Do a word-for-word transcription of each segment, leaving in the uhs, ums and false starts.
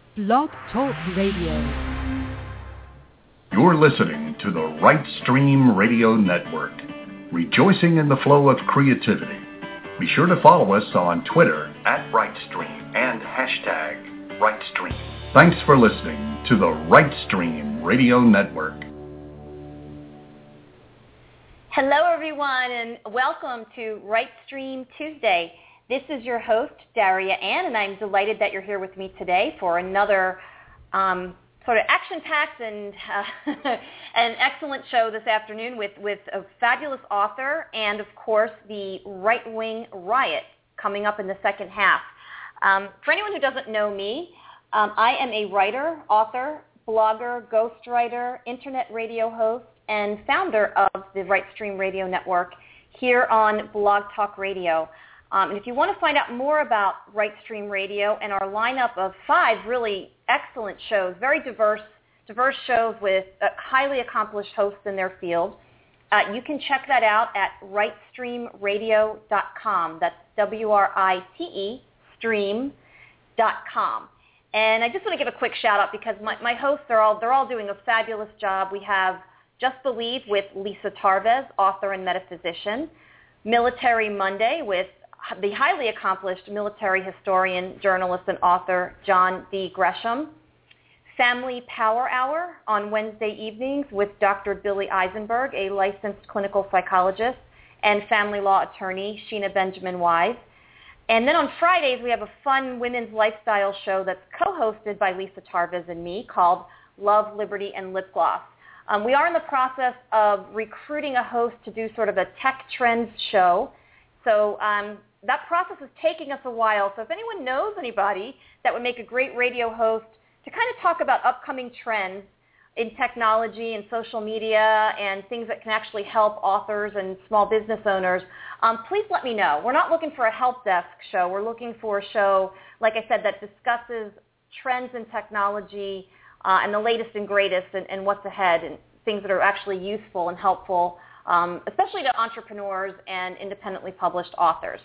Blog Talk Radio. You're listening to the Right Stream Radio Network, rejoicing in the flow of creativity. Be sure to follow us on Twitter at RightStream and hashtag RightStream. Thanks for listening to the Right Stream Radio Network. Hello, everyone, and welcome to Right Stream Tuesday. This is your host, Daria Ann, and I'm delighted that you're here with me today for another um, sort of action-packed and uh, an excellent show this afternoon with, with a fabulous author and, of course, the right-wing riot coming up in the second half. Um, for anyone who doesn't know me, um, I am a writer, author, blogger, ghostwriter, internet radio host, and founder of the Right Stream Radio Network here on Blog Talk Radio. Um, and if you want to find out more about Right Stream Radio and our lineup of five really excellent shows, very diverse, diverse shows with uh, highly accomplished hosts in their field, uh, you can check that out at right stream radio dot com. That's W R I T E, stream dot com. And I just want to give a quick shout out because my, my hosts are all they're all doing a fabulous job. We have Just Believe with Lisa Tarvez, author and metaphysician. Military Monday with the highly accomplished military historian, journalist, and author John D. Gresham. Family Power Hour on Wednesday evenings with Doctor Billy Eisenberg, a licensed clinical psychologist, and family law attorney Sheena Benjamin Wise. And then on Fridays, we have a fun women's lifestyle show that's co-hosted by Lisa Tarvez and me called Love, Liberty, and Lip Gloss. Um, we are in the process of recruiting a host to do sort of a tech trends show. So um, that process is taking us a while. So if anyone knows anybody that would make a great radio host to kind of talk about upcoming trends in technology and social media and things that can actually help authors and small business owners, um, please let me know. We're not looking for a help desk show. We're looking for a show, like I said, that discusses trends in technology uh, and the latest and greatest and, and what's ahead and things that are actually useful and helpful, um, especially to entrepreneurs and independently published authors.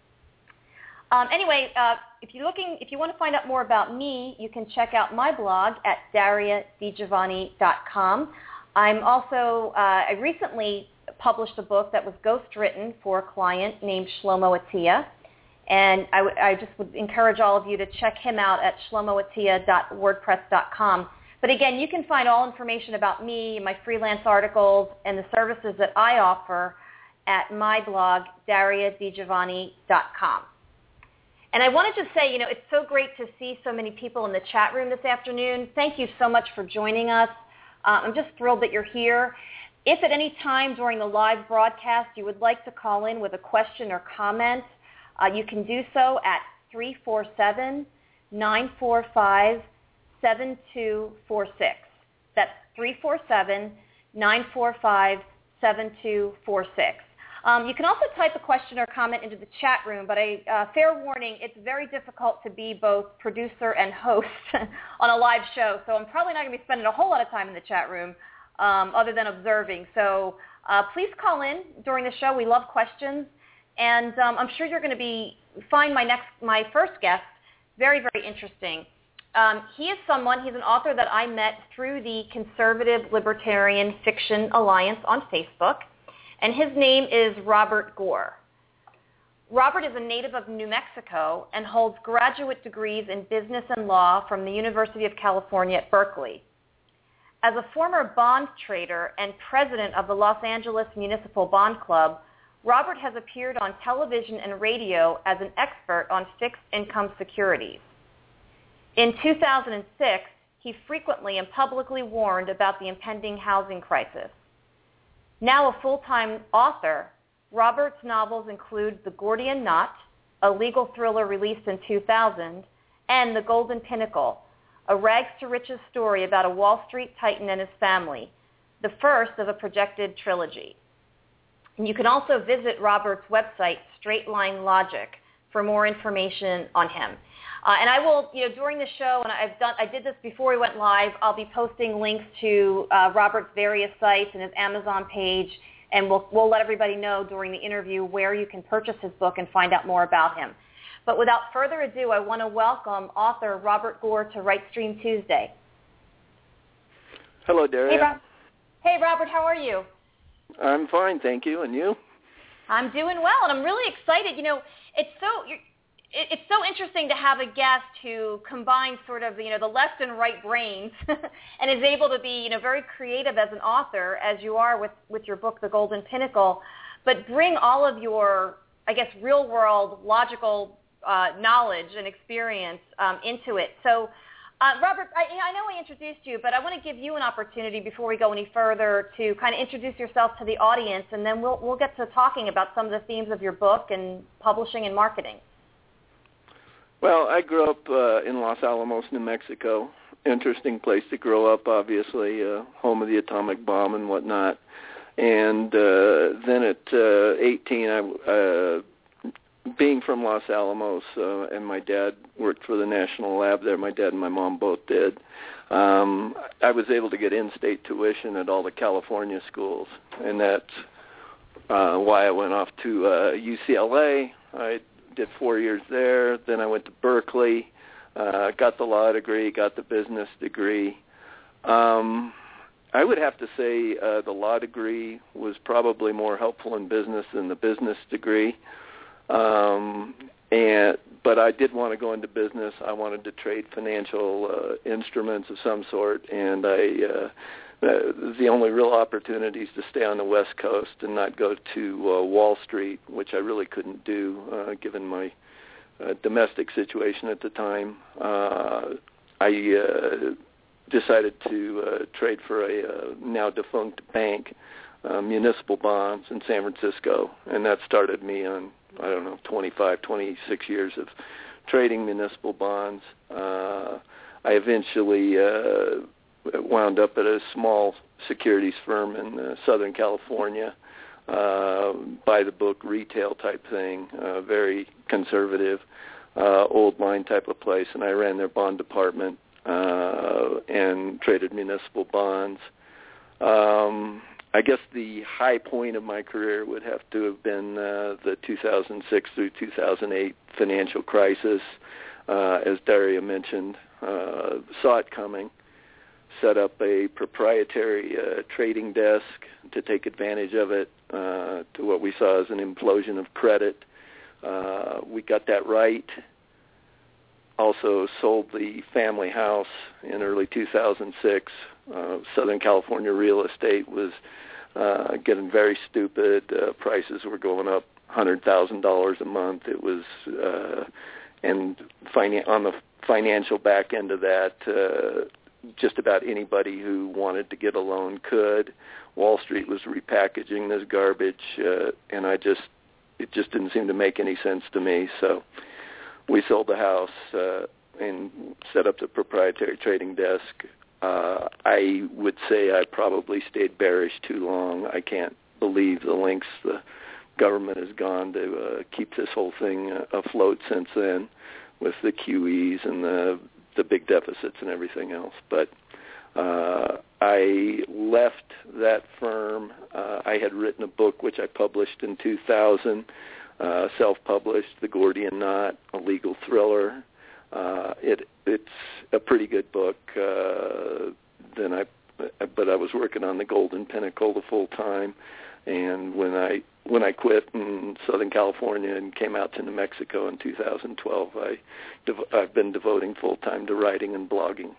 Um, anyway, uh, if you're looking, if you want to find out more about me, you can check out my blog at daria di giovanni dot com. I'm also, uh, I recently published a book that was ghostwritten for a client named Shlomo Atiya, and I, w- I just would encourage all of you to check him out at shlomo atiya dot wordpress dot com. But again, you can find all information about me, my freelance articles, and the services that I offer at my blog, daria di giovanni dot com. And I want to just say, you know, it's so great to see so many people in the chat room this afternoon. Thank you so much for joining us. Uh, I'm just thrilled that you're here. If at any time during the live broadcast you would like to call in with a question or comment, uh, you can do so at three four seven, nine four five, seven two four six. That's three four seven, nine four five, seven two four six. Um, you can also type a question or comment into the chat room, but a uh, fair warning, it's very difficult to be both producer and host on a live show, so I'm probably not going to be spending a whole lot of time in the chat room um, other than observing. So uh, please call in during the show. We love questions, and um, I'm sure you're going to be find my next, my first guest very, very interesting. Um, he is someone, he's an author that I met through the Conservative Libertarian Fiction Alliance on Facebook. And his name is Robert Gore. Robert is a native of New Mexico and holds graduate degrees in business and law from the University of California at Berkeley. As a former bond trader and president of the Los Angeles Municipal Bond Club, Robert has appeared on television and radio as an expert on fixed income securities. In two thousand six, he frequently and publicly warned about the impending housing crisis. Now a full-time author, Robert's novels include The Gordian Knot, a legal thriller released in two thousand, and The Golden Pinnacle, a rags-to-riches story about a Wall Street titan and his family, the first of a projected trilogy. And you can also visit Robert's website, Straight Line Logic, for more information on him. Uh, and I will, you know, during the show, and I've done, I did this before we went live, I'll be posting links to uh, Robert's various sites and his Amazon page, and we'll, we'll let everybody know during the interview where you can purchase his book and find out more about him. But without further ado, I want to welcome author Robert Gore to WriteStream Tuesday. Hello, Daria. Hey, Rob- hey, Robert, how are you? I'm fine, thank you. And you? I'm doing well, and I'm really excited. You know, it's so you're, it, it's so interesting to have a guest who combines sort of, you know, the left and right brains and is able to be, you know, very creative as an author, as you are with, with your book, The Golden Pinnacle, but bring all of your, I guess, real-world, logical uh, knowledge and experience um, into it. So, Uh, Robert, I, I know I introduced you, but I want to give you an opportunity before we go any further to kind of introduce yourself to the audience, and then we'll we'll get to talking about some of the themes of your book and publishing and marketing. Well, I grew up uh, in Los Alamos, New Mexico. Interesting place to grow up, obviously, uh, home of the atomic bomb and whatnot. And uh, then at uh, eighteen, I uh, being from Los Alamos, uh, and my dad worked for the National Lab there. My dad and my mom both did. Um, I was able to get in-state tuition at all the California schools, and that's uh, why I went off to uh, U C L A. I did four years there. Then I went to Berkeley, uh, got the law degree, got the business degree. Um, I would have to say uh, the law degree was probably more helpful in business than the business degree. Um, and but I did want to go into business. I wanted to trade financial uh, instruments of some sort, and I uh, the only real opportunities to stay on the West Coast and not go to uh, Wall Street, which I really couldn't do uh, given my uh, domestic situation at the time. Uh, I uh, decided to uh, trade for a uh, now defunct bank, uh, municipal bonds in San Francisco, and that started me on, I don't know, twenty-five, twenty-six years of trading municipal bonds. Uh, I eventually uh, wound up at a small securities firm in uh, Southern California, uh, by-the-book retail type thing, uh, very conservative, uh, old line type of place, and I ran their bond department uh, and traded municipal bonds. Um, I guess the high point of my career would have to have been uh, the two thousand six through two thousand eight financial crisis. Uh, as Daria mentioned, uh, saw it coming, set up a proprietary uh, trading desk to take advantage of it, uh, to what we saw as an implosion of credit. Uh, we got that right. Also sold the family house in early two thousand six. Uh, Southern California real estate was uh, getting very stupid. Uh, prices were going up one hundred thousand dollars a month. It was, uh, and finan- on the financial back end of that, uh, just about anybody who wanted to get a loan could. Wall Street was repackaging this garbage, uh, and I just, it just didn't seem to make any sense to me. So we sold the house uh, and set up the proprietary trading desk. Uh, I would say I probably stayed bearish too long. I can't believe the lengths the government has gone to uh, keep this whole thing uh, afloat since then, with the Q Es and the the big deficits and everything else. But uh, I left that firm. Uh, I had written a book which I published in two thousand, uh, self-published, The Gordian Knot, a legal thriller. Uh, it it's a pretty good book. Uh, then I, but I was working on The Golden Pinnacle the full time, and when I when I quit in Southern California and came out to New Mexico in two thousand twelve, I dev- I've been devoting full time to writing and blogging.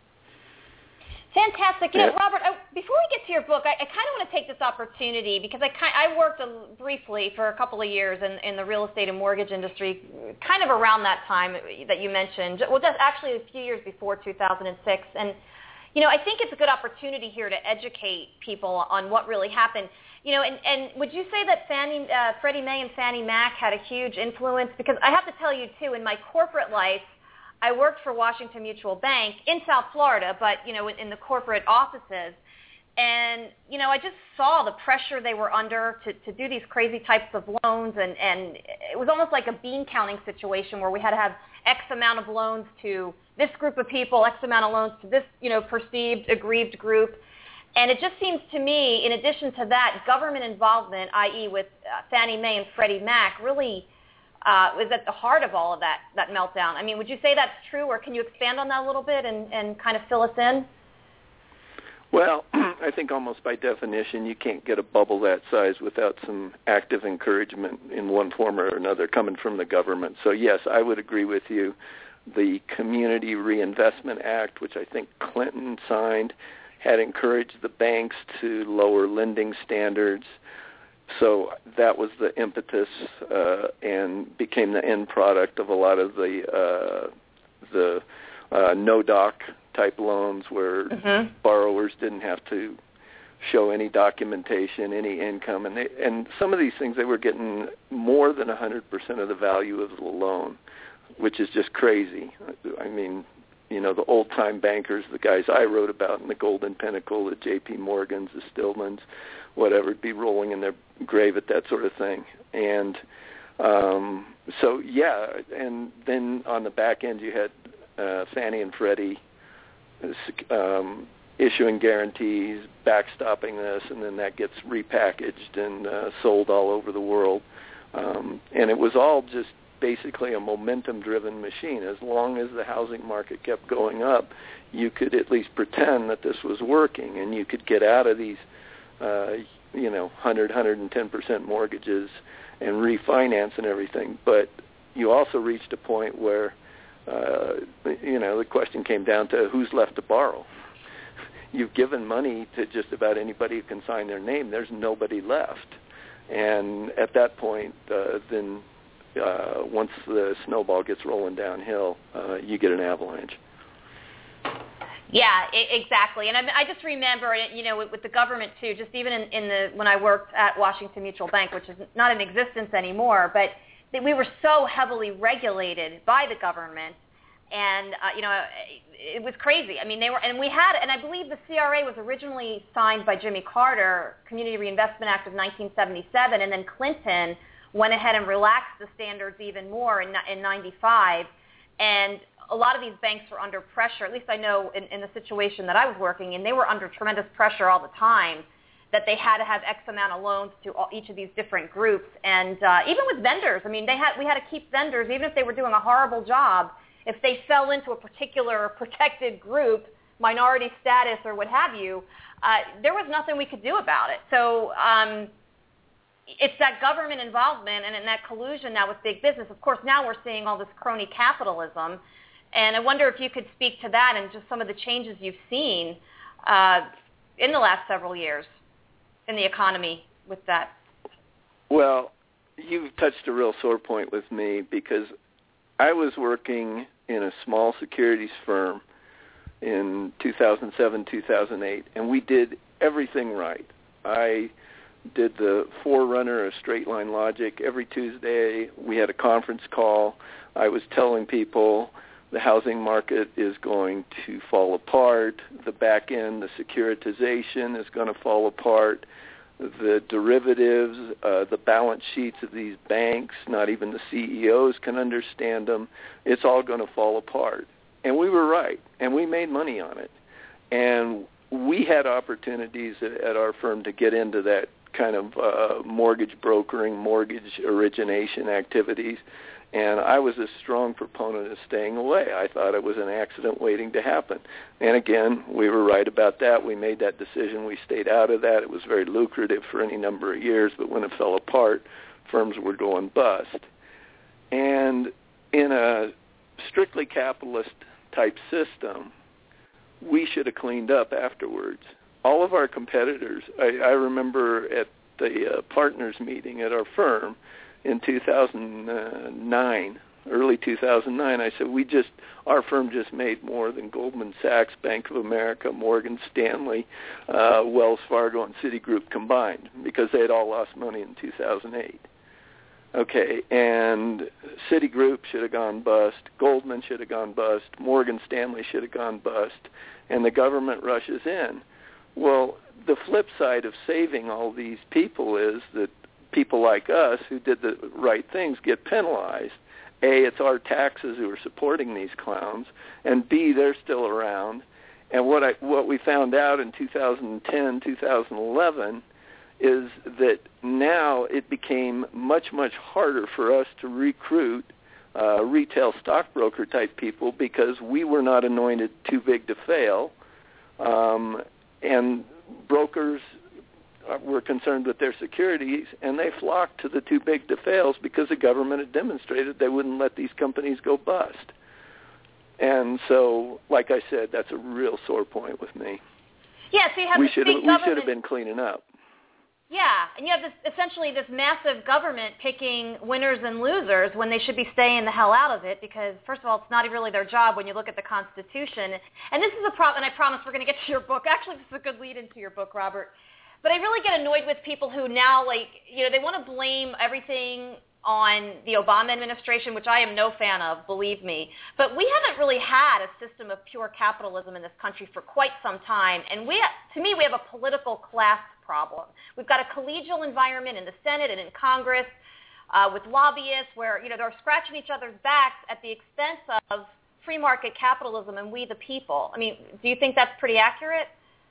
Fantastic. You Yeah. know, Robert, I, before we get to your book, I, I kind of want to take this opportunity because I, kind, I worked a, briefly for a couple of years in, in the real estate and mortgage industry, kind of around that time that you mentioned. Well, just actually a few years before two thousand six. And, you know, I think it's a good opportunity here to educate people on what really happened. You know, and, and would you say that Fannie, uh, Freddie Mae and Fannie Mac had a huge influence? Because I have to tell you, too, in my corporate life, I worked for Washington Mutual Bank in South Florida, but, you know, in, in the corporate offices. And, you know, I just saw the pressure they were under to, to do these crazy types of loans. And, and it was almost like a bean counting situation where we had to have X amount of loans to this group of people, X amount of loans to this, you know, perceived aggrieved group. And it just seems to me, in addition to that, government involvement, that is with uh, Fannie Mae and Freddie Mac, really uh, was at the heart of all of that, that meltdown. I mean, would you say that's true, or can you expand on that a little bit and, and kind of fill us in? Well, I think almost by definition you can't get a bubble that size without some active encouragement in one form or another coming from the government. So, yes, I would agree with you. The Community Reinvestment Act, which I think Clinton signed, had encouraged the banks to lower lending standards. So that was the impetus uh, and became the end product of a lot of the uh, the uh, no-doc type loans where mm-hmm. borrowers didn't have to show any documentation, any income, and they, and some of these things they were getting more than one hundred percent of the value of the loan, which is just crazy. I mean, you know, the old-time bankers, the guys I wrote about in the Golden Pinnacle, the J P Morgans, the Stillmans, whatever, be rolling in their grave at that sort of thing. And um, so, yeah, and then on the back end you had uh, Fannie and Freddie um, issuing guarantees, backstopping this, and then that gets repackaged and uh, sold all over the world. Um, and it was all just basically a momentum-driven machine. As long as the housing market kept going up, you could at least pretend that this was working, and you could get out of these, uh, you know, one hundred, one hundred ten percent mortgages and refinance and everything. But you also reached a point where, uh, you know, the question came down to who's left to borrow. You've given money to just about anybody who can sign their name. There's nobody left. And at that point, uh, then uh, once the snowball gets rolling downhill, uh, you get an avalanche. Yeah, exactly. And I, I just remember, you know, with, with the government too, just even in, in the when I worked at Washington Mutual Bank, which is not in existence anymore, but we were so heavily regulated by the government, and uh, you know, it was crazy. I mean, they were, and we had, and I believe the C R A was originally signed by Jimmy Carter, Community Reinvestment Act of nineteen seventy-seven, and then Clinton went ahead and relaxed the standards even more in in ninety-five, and a lot of these banks were under pressure. At least I know in, in the situation that I was working in, they were under tremendous pressure all the time that they had to have X amount of loans to all, each of these different groups. And uh, even with vendors, I mean, they had we had to keep vendors, even if they were doing a horrible job, if they fell into a particular protected group, minority status or what have you, uh, there was nothing we could do about it. So um, it's that government involvement and, and that collusion now with big business. Of course, now we're seeing all this crony capitalism. And I wonder if you could speak to that and just some of the changes you've seen uh, in the last several years in the economy with that. Well, you've touched a real sore point with me because I was working in a small securities firm in two thousand seven, two thousand eight, and we did everything right. I did the forerunner of Straight Line Logic. Every Tuesday we had a conference call. I was telling people the housing market is going to fall apart. The back end, the securitization is going to fall apart. The derivatives, uh, the balance sheets of these banks, not even the C E Os can understand them. It's all going to fall apart. And we were right, and we made money on it. And we had opportunities at, at our firm to get into that kind of uh, mortgage brokering, mortgage origination activities. And I was a strong proponent of staying away. I thought it was an accident waiting to happen. And again, we were right about that. We made that decision. We stayed out of that. It was very lucrative for any number of years, but when it fell apart, firms were going bust. And in a strictly capitalist type system, we should have cleaned up afterwards. All of our competitors, I, I remember at the uh, partners meeting at our firm, in two thousand nine, early two thousand nine, I said, we just, our firm just made more than Goldman Sachs, Bank of America, Morgan Stanley, uh, Wells Fargo, and Citigroup combined because they had all lost money in two thousand eight. Okay, and Citigroup should have gone bust, Goldman should have gone bust, Morgan Stanley should have gone bust, and the government rushes in. Well, the flip side of saving all these people is that people like us who did the right things get penalized. A, it's our taxes who are supporting these clowns, and B, they're still around. And what I what we found out in two thousand ten, two thousand eleven is that now it became much, much harder for us to recruit uh, retail stockbroker type people because we were not anointed too big to fail, um, and brokers were concerned with their securities, and they flocked to the too big to fails because the government had demonstrated they wouldn't let these companies go bust. And so, like I said, that's a real sore point with me. Yeah, so you have we this should big have, government. We should have been cleaning up. Yeah, and you have this essentially this massive government picking winners and losers when they should be staying the hell out of it because, first of all, it's not really their job when you look at the Constitution. And this is a problem, and I promise we're going to get to your book. Actually, this is a good lead into your book, Robert. But I really get annoyed with people who now, like, you know, they want to blame everything on the Obama administration, which I am no fan of, believe me. But we haven't really had a system of pure capitalism in this country for quite some time. And we, to me, we have a political class problem. We've got a collegial environment in the Senate and in Congress uh, with lobbyists where, you know, they're scratching each other's backs at the expense of free market capitalism and we the people. I mean, do you think that's pretty accurate?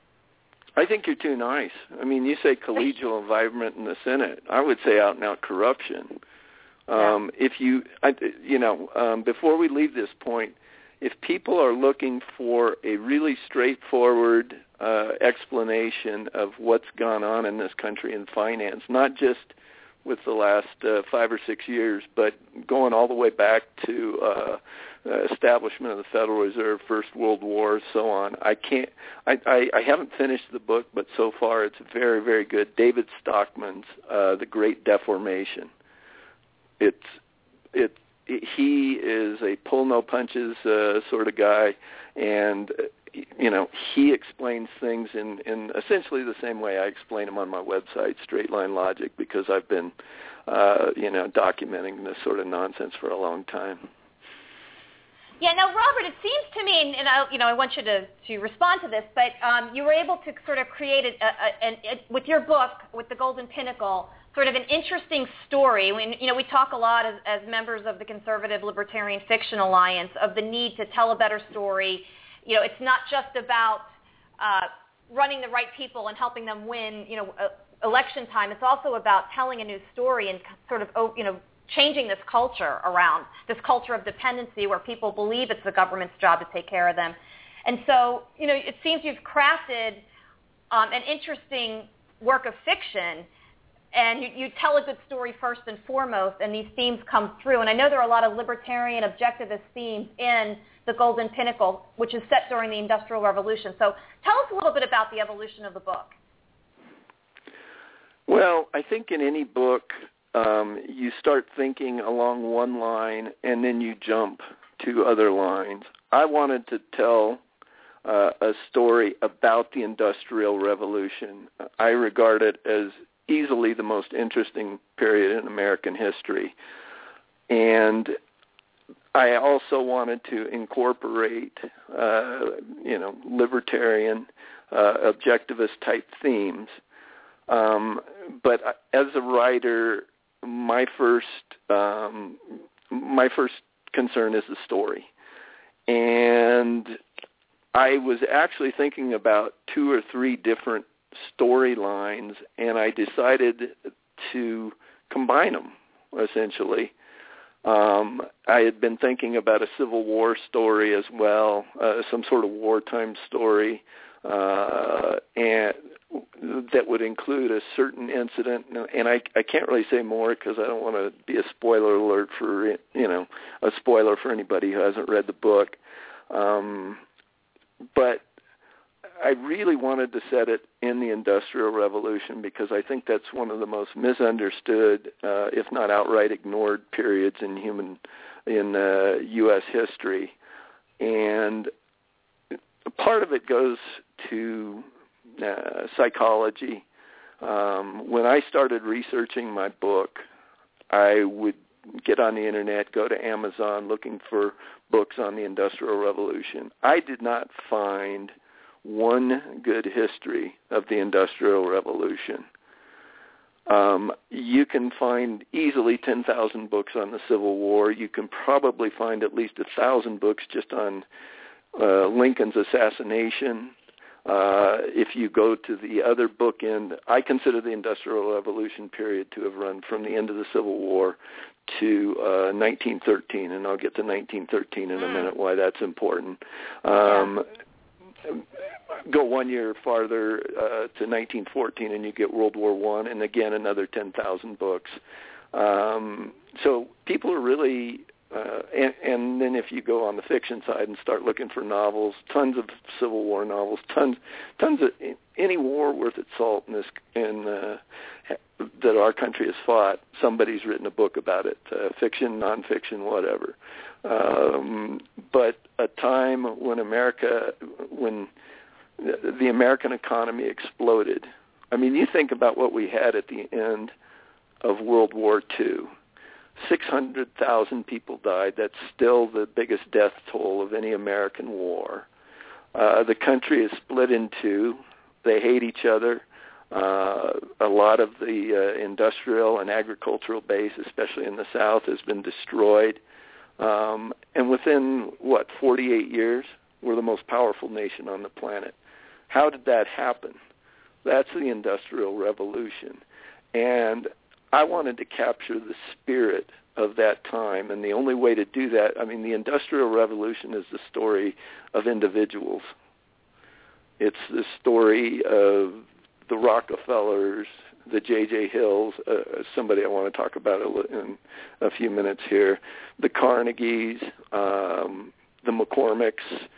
I think you're too nice. I mean, you say collegial environment in the Senate. I would say out and out corruption. Um, yeah. If you, I, you know, um, before we leave this point, if people are looking for a really straightforward uh, explanation of what's gone on in this country in finance, not just with the last uh, five or six years, but going all the way back to uh, uh, establishment of the Federal Reserve, First World War, so on. I can't. I, I, I haven't finished the book, but so far it's very, very good. David Stockman's uh, The Great Deformation. It's it. He is a pull no punches uh, sort of guy, and you know he explains things in, in essentially the same way I explain them on my website, Straight Line Logic, because I've been uh, you know documenting this sort of nonsense for a long time. Yeah. Now, Robert, it seems to me, and, and I, you know, I want you to, to respond to this, but um, you were able to sort of create a, a, a, a, with your book, with The Golden Pinnacle, sort of an interesting story. When, you know, we talk a lot as, as members of the Conservative Libertarian Fiction Alliance of the need to tell a better story. You know, it's not just about uh, running the right people and helping them win, you know, uh, election time. It's also about telling a new story and sort of, you know, changing this culture around, this culture of dependency where people believe it's the government's job to take care of them. And so, you know, it seems you've crafted um, an interesting work of fiction, and you, you tell a good story first and foremost, and these themes come through. And I know there are a lot of libertarian objectivist themes in The Golden Pinnacle, which is set during the Industrial Revolution. So tell us a little bit about the evolution of the book. Well, I think in any book, um, you start thinking along one line, and then you jump to other lines. I wanted to tell uh, a story about the Industrial Revolution. I regard it as easily the most interesting period in American history. And I also wanted to incorporate, uh, you know, libertarian, uh, objectivist type themes. Um, but as a writer, my first um, my first concern is the story. And I was actually thinking about two or three different storylines, and I decided to combine them, essentially. Um, I had been thinking about a Civil War story as well, uh, some sort of wartime story, uh, and that would include a certain incident. And I, I can't really say more because I don't want to be a spoiler alert for, you know, a spoiler for anybody who hasn't read the book. Um, but I really wanted to set it in the Industrial Revolution because I think that's one of the most misunderstood, uh, if not outright ignored, periods in human, in uh, U S history. And part of it goes to uh, psychology. Um, when I started researching my book, I would get on the internet, go to Amazon looking for books on the Industrial Revolution. I did not find one good history of the Industrial Revolution. Um, you can find easily ten thousand books on the Civil War. You can probably find at least one thousand books just on uh, Lincoln's assassination. Uh, if you go to the other bookend, I consider the Industrial Revolution period to have run from the end of the Civil War to uh, nineteen thirteen, and I'll get to nineteen thirteen in a minute, why that's important. Um, yeah. Go one year farther uh, to nineteen fourteen, and you get World War One, and again another ten thousand books. Um, so people are really, uh, and, and then if you go on the fiction side and start looking for novels, tons of Civil War novels, tons, tons of any war worth its salt in this in uh, that our country has fought. Somebody's written a book about it, uh, fiction, nonfiction, whatever. Um, but a time when America, when the, the American economy exploded. I mean, you think about what we had at the end of World War Two. six hundred thousand people died. That's still the biggest death toll of any American war. Uh, the country is split in two. They hate each other. Uh, a lot of the uh, industrial and agricultural base, especially in the South, has been destroyed. Um, and within, what, forty-eight years, we're the most powerful nation on the planet. How did that happen? That's the Industrial Revolution. And I wanted to capture the spirit of that time, and the only way to do that, I mean, the Industrial Revolution is the story of individuals. It's the story of the Rockefellers, the J J Hills, uh, somebody I want to talk about in a few minutes here, the Carnegies, um, the McCormicks,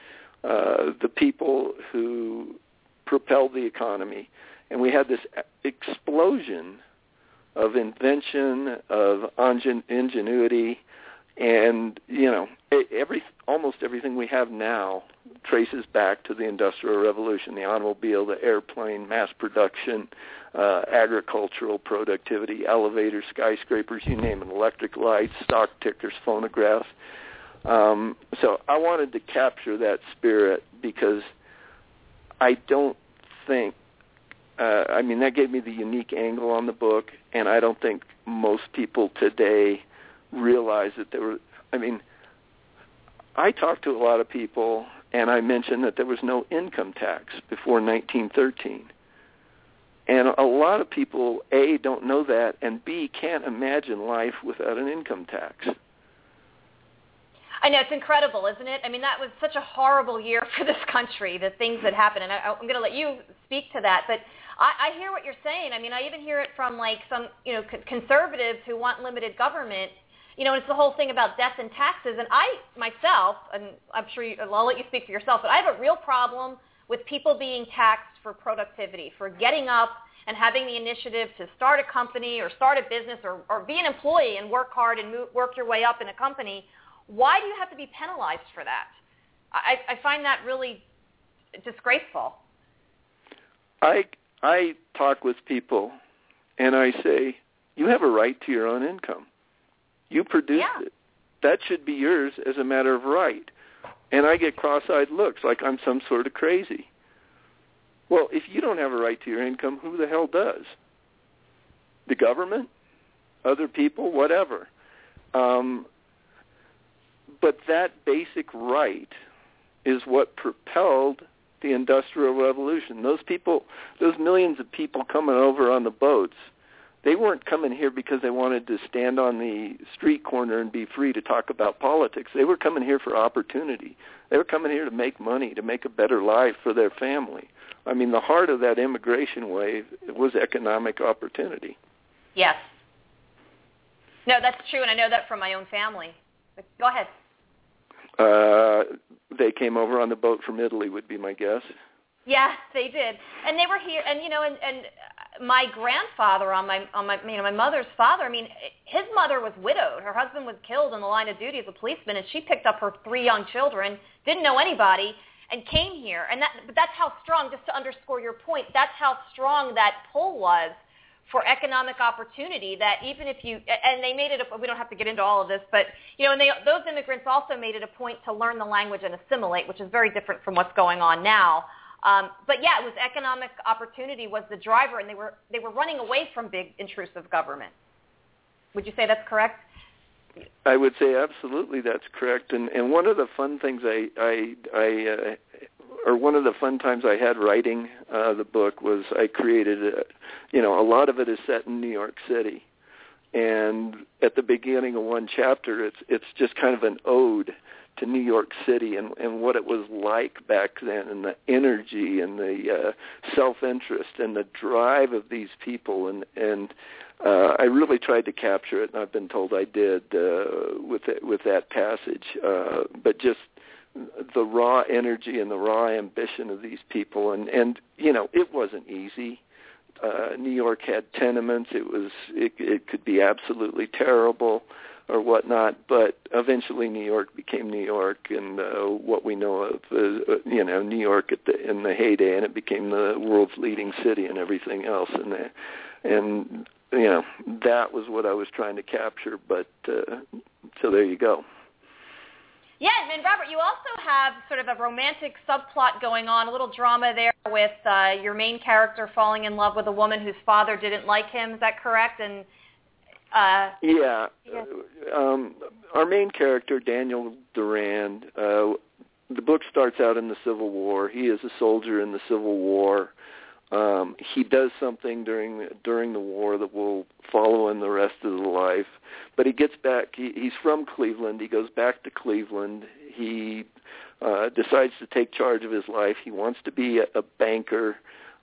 uh, the people who propelled the economy. And we had this explosion of invention, of ingenuity, and, you know, every almost everything we have now traces back to the Industrial Revolution, the automobile, the airplane, mass production, uh, agricultural productivity, elevators, skyscrapers, you name it, electric lights, stock tickers, phonographs. Um, so I wanted to capture that spirit because I don't think, uh, I mean, that gave me the unique angle on the book, and I don't think most people today realize that there were, I mean, I talked to a lot of people, and I mentioned that there was no income tax before nineteen thirteen. And a lot of people, A, don't know that, and B, can't imagine life without an income tax. I know, it's incredible, isn't it? I mean, that was such a horrible year for this country, the things that happened, and I, I'm going to let you speak to that, but I, I hear what you're saying. I mean, I even hear it from, like, some, you know, conservatives who want limited government. You know, it's the whole thing about death and taxes. And I, myself, and I'm sure you, I'll let you speak for yourself, but I have a real problem with people being taxed for productivity, for getting up and having the initiative to start a company or start a business or, or be an employee and work hard and move, work your way up in a company. Why do you have to be penalized for that? I, I find that really disgraceful. I, I talk with people, and I say, you have a right to your own income. You produced yeah. it. That should be yours as a matter of right. And I get cross-eyed looks like I'm some sort of crazy. Well, if you don't have a right to your income, who the hell does? The government? Other people? Whatever. Um, but that basic right is what propelled the Industrial Revolution. Those people, those millions of people coming over on the boats, they weren't coming here because they wanted to stand on the street corner and be free to talk about politics. They were coming here for opportunity. They were coming here to make money, to make a better life for their family. I mean, the heart of that immigration wave was economic opportunity. Yes. No, that's true, and I know that from my own family. But go ahead. Uh, they came over on the boat from Italy, would be my guess. Yeah, they did, and they were here, and you know, and, and my grandfather on my on my you know my mother's father. I mean, his mother was widowed. Her husband was killed in the line of duty as a policeman, and she picked up her three young children, didn't know anybody, and came here. And that, but that's how strong. Just to underscore your point, that's how strong that pull was for economic opportunity. That even if you and they made it. A, we don't have to get into all of this, but you know, and they those immigrants also made it a point to learn the language and assimilate, which is very different from what's going on now. Um, but yeah, it was economic opportunity was the driver, and they were they were running away from big intrusive government. Would you say that's correct? I would say absolutely that's correct. And and one of the fun things I I, I uh, or one of the fun times I had writing uh, the book was I created, a, you know, a lot of it is set in New York City. And at the beginning of one chapter, it's it's just kind of an ode to New York City and, and what it was like back then, and the energy and the uh, self-interest and the drive of these people. And, and uh, I really tried to capture it, and I've been told I did uh, with it, with that passage. Uh, but just the raw energy and the raw ambition of these people. And, and you know, it wasn't easy. Uh, New York had tenements. It was it, it could be absolutely terrible or whatnot, but eventually New York became New York, and uh, what we know of, uh, you know, New York at the, in the heyday, and it became the world's leading city and everything else. And the, and you know, that was what I was trying to capture. But uh, so there you go. Yeah, and Robert, you also have sort of a romantic subplot going on, a little drama there with uh, your main character falling in love with a woman whose father didn't like him. Is that correct? And uh, yeah, yeah. Um, our main character, Daniel Durand, uh, the book starts out in the Civil War. He is a soldier in the Civil War. Um, he does something during the, during the war that will follow him the rest of the life. But he gets back. He, he's from Cleveland. He goes back to Cleveland. He uh, decides to take charge of his life. He wants to be a, a banker.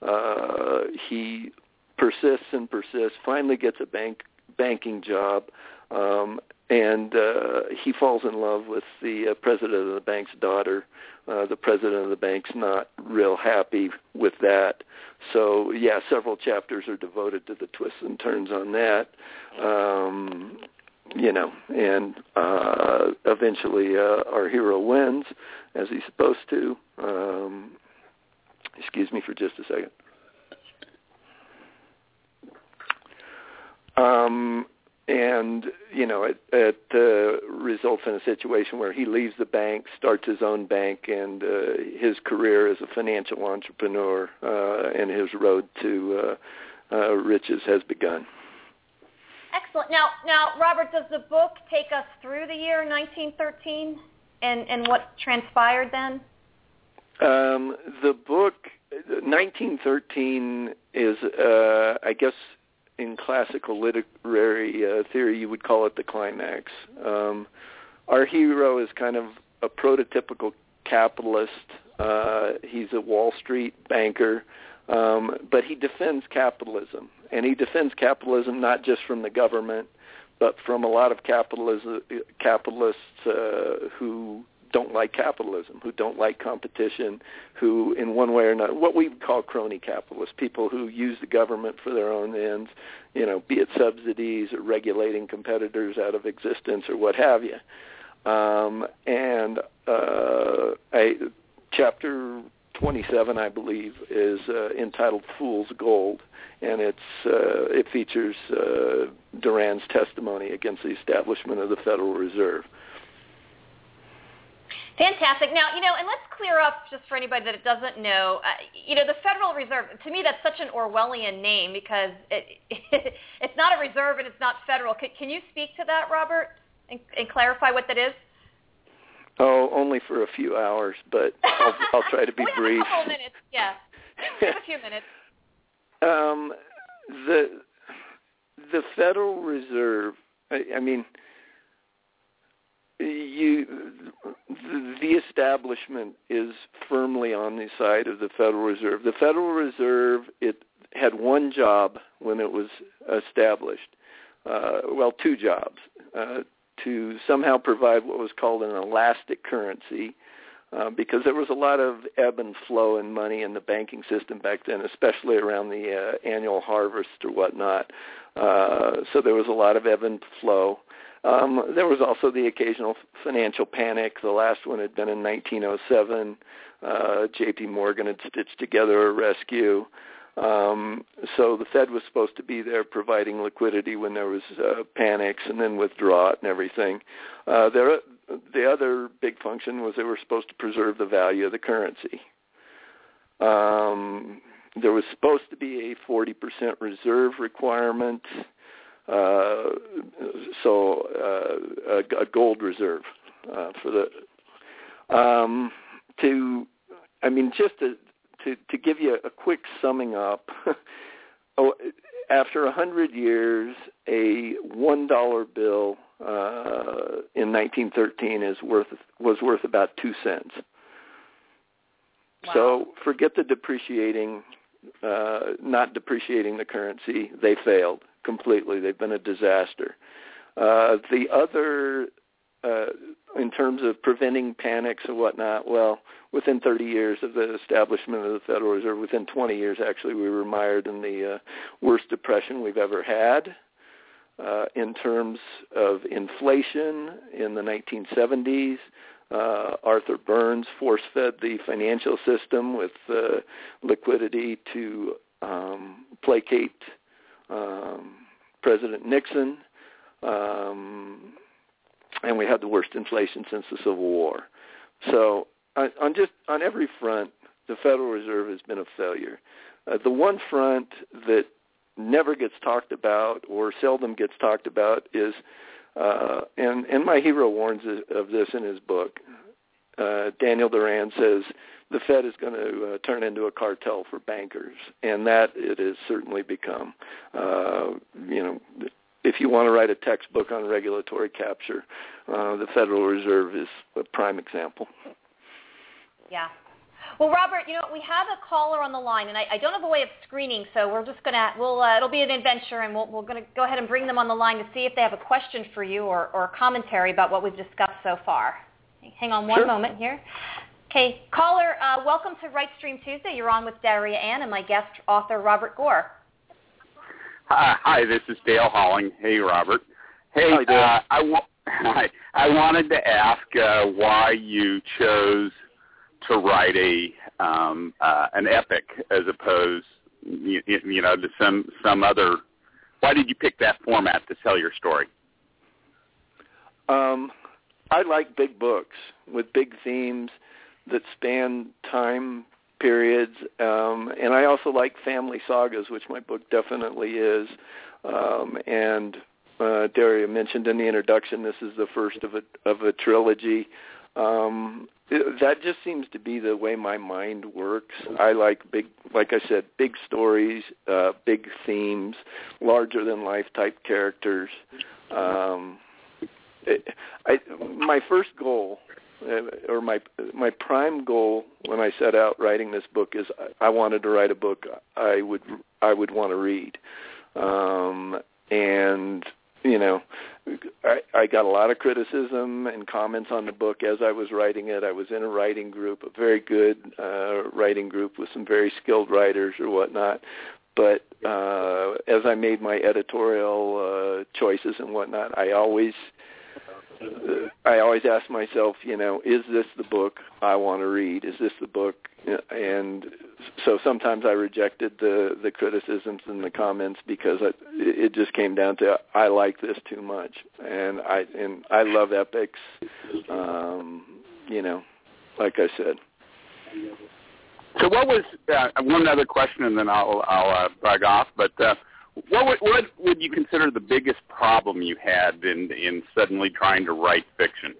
Uh, he persists and persists. Finally, gets a bank banking job, um, and uh, he falls in love with the uh, president of the bank's daughter. Uh, the president of the bank's not real happy with that. So, yeah, several chapters are devoted to the twists and turns on that. Um, you know, and uh, eventually uh, our hero wins, as he's supposed to. Um, excuse me for just a second. Um, and, you know, it, it uh, results in a situation where he leaves the bank, starts his own bank, and uh, his career as a financial entrepreneur uh, and his road to uh, uh, riches has begun. Excellent. Now, now, Robert, does the book take us through the year nineteen thirteen and, and what transpired then? Um, the book, nineteen thirteen, is, uh, I guess, in classical literary uh, theory, you would call it the climax. Um, our hero is kind of a prototypical capitalist. Uh, he's a Wall Street banker, um, but he defends capitalism. And he defends capitalism not just from the government, but from a lot of capitalism, capitalists uh, who don't like capitalism, who don't like competition, who in one way or another, what we call crony capitalists, people who use the government for their own ends, you know, be it subsidies or regulating competitors out of existence or what have you. Um, and uh, I, chapter twenty-seven, I believe, is uh, entitled Fool's Gold, and it's uh, it features uh, Durand's testimony against the establishment of the Federal Reserve. Fantastic. Now, you know, and let's clear up, just for anybody that doesn't know, uh, you know, the Federal Reserve, to me, that's such an Orwellian name because it, it, it's not a reserve and it's not federal. Can, can you speak to that, Robert, and, and clarify what that is? Oh, only for a few hours, but I'll, I'll try to be we brief. We have a couple minutes, yeah. We have a few minutes. Um, the, the Federal Reserve, I, I mean... You, the establishment is firmly on the side of the Federal Reserve. The Federal Reserve, it had one job when it was established, uh, well, two jobs, uh, to somehow provide what was called an elastic currency, uh, because there was a lot of ebb and flow in money in the banking system back then, especially around the uh, annual harvest or whatnot. Uh, so there was a lot of ebb and flow. Um, there was also the occasional financial panic. The last one had been in nineteen oh seven. Uh, J P Morgan had stitched together a rescue. Um, so the Fed was supposed to be there providing liquidity when there was uh, panics and then withdraw it and everything. Uh, there, the other big function was they were supposed to preserve the value of the currency. Um, there was supposed to be a forty percent reserve requirement. Uh, so uh, a, a gold reserve uh, for the um, to I mean, just to, to, to give you a quick summing up, oh, after one hundred years, a one dollar bill uh, in nineteen thirteen is worth was worth about two cents. Wow. So forget the depreciating, uh, not depreciating the currency. They failed completely. They've been a disaster. Uh, the other, uh, in terms of preventing panics and whatnot, well, within thirty years of the establishment of the Federal Reserve, within twenty years, actually, we were mired in the uh, worst depression we've ever had. Uh, in terms of inflation in the nineteen seventies, uh, Arthur Burns force-fed the financial system with uh, liquidity to um, placate um, President Nixon. Um, and we had the worst inflation since the Civil War. So on, on just on every front, the Federal Reserve has been a failure. Uh, the one front that never gets talked about or seldom gets talked about is, uh, and, and my hero warns of this in his book, uh, Daniel Duran says, the Fed is going to uh, turn into a cartel for bankers, and that it has certainly become. Uh, you know, if you want to write a textbook on regulatory capture, uh, the Federal Reserve is a prime example. Yeah. Well, Robert, you know, we have a caller on the line, and I, I don't have a way of screening, so we're just going to, we'll, uh, it'll be an adventure, and we'll, we're going to go ahead and bring them on the line to see if they have a question for you or, or commentary about what we've discussed so far. Hang on one Sure. moment here. Okay, caller, uh, welcome to Right Stream Tuesday. You're on with Daria Ann and my guest author, Robert Gore. Hi, hi, this is Dale Holling. Hey, Robert. Hey, Hi, Dale. uh, I, wa- hi, I wanted to ask uh, why you chose to write a um, uh, an epic as opposed, you, you know, to some some other. Why did you pick that format to tell your story? Um, I like big books with big themes that span time periods, um, and I also like family sagas, which my book definitely is. Um, and uh, Daria mentioned in the introduction, this is the first of a of a trilogy. Um, it, that just seems to be the way my mind works. I like big, like I said, big stories, uh, big themes, larger than life type characters. Um, it, I, my first goal, uh, or my my prime goal when I set out writing this book is I, I wanted to write a book I would I would want to read, um, and you know, I, I got a lot of criticism and comments on the book as I was writing it. I was in a writing group, a very good uh, writing group with some very skilled writers or whatnot. But uh, as I made my editorial uh, choices and whatnot, I always uh, I always ask myself, you know, is this the book I want to read? Is this the book? And so sometimes I rejected the, the criticisms and the comments because I, it just came down to I like this too much, and I and I love epics. Um, you know, like I said. So what was uh, one other question, and then I'll I'll uh, bug off. But uh, what would, what would you consider the biggest problem you had in in suddenly trying to write fiction?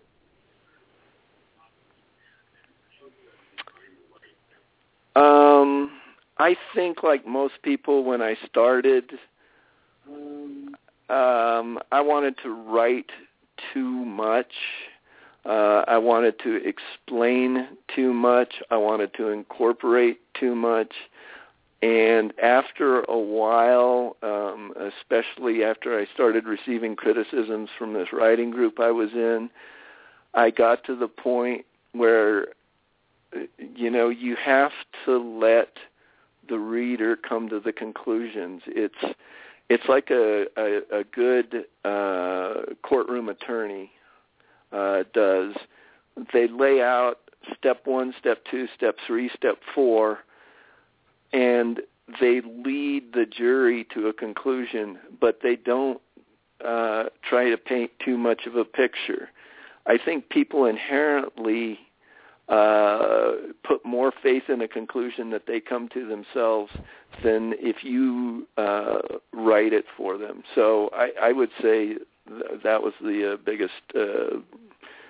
Um, I think, like most people, when I started, um, I wanted to write too much. Uh, I wanted to explain too much. I wanted to incorporate too much. And after a while, um, especially after I started receiving criticisms from this writing group I was in, I got to the point where, you know, you have to let the reader come to the conclusions. It's it's like a, a, a good uh, courtroom attorney uh, does. They lay out step one, step two, step three, step four, and they lead the jury to a conclusion, but they don't uh, try to paint too much of a picture. I think people inherently Uh, put more faith in a conclusion that they come to themselves than if you uh, write it for them. So I, I would say th- that was the uh, biggest uh,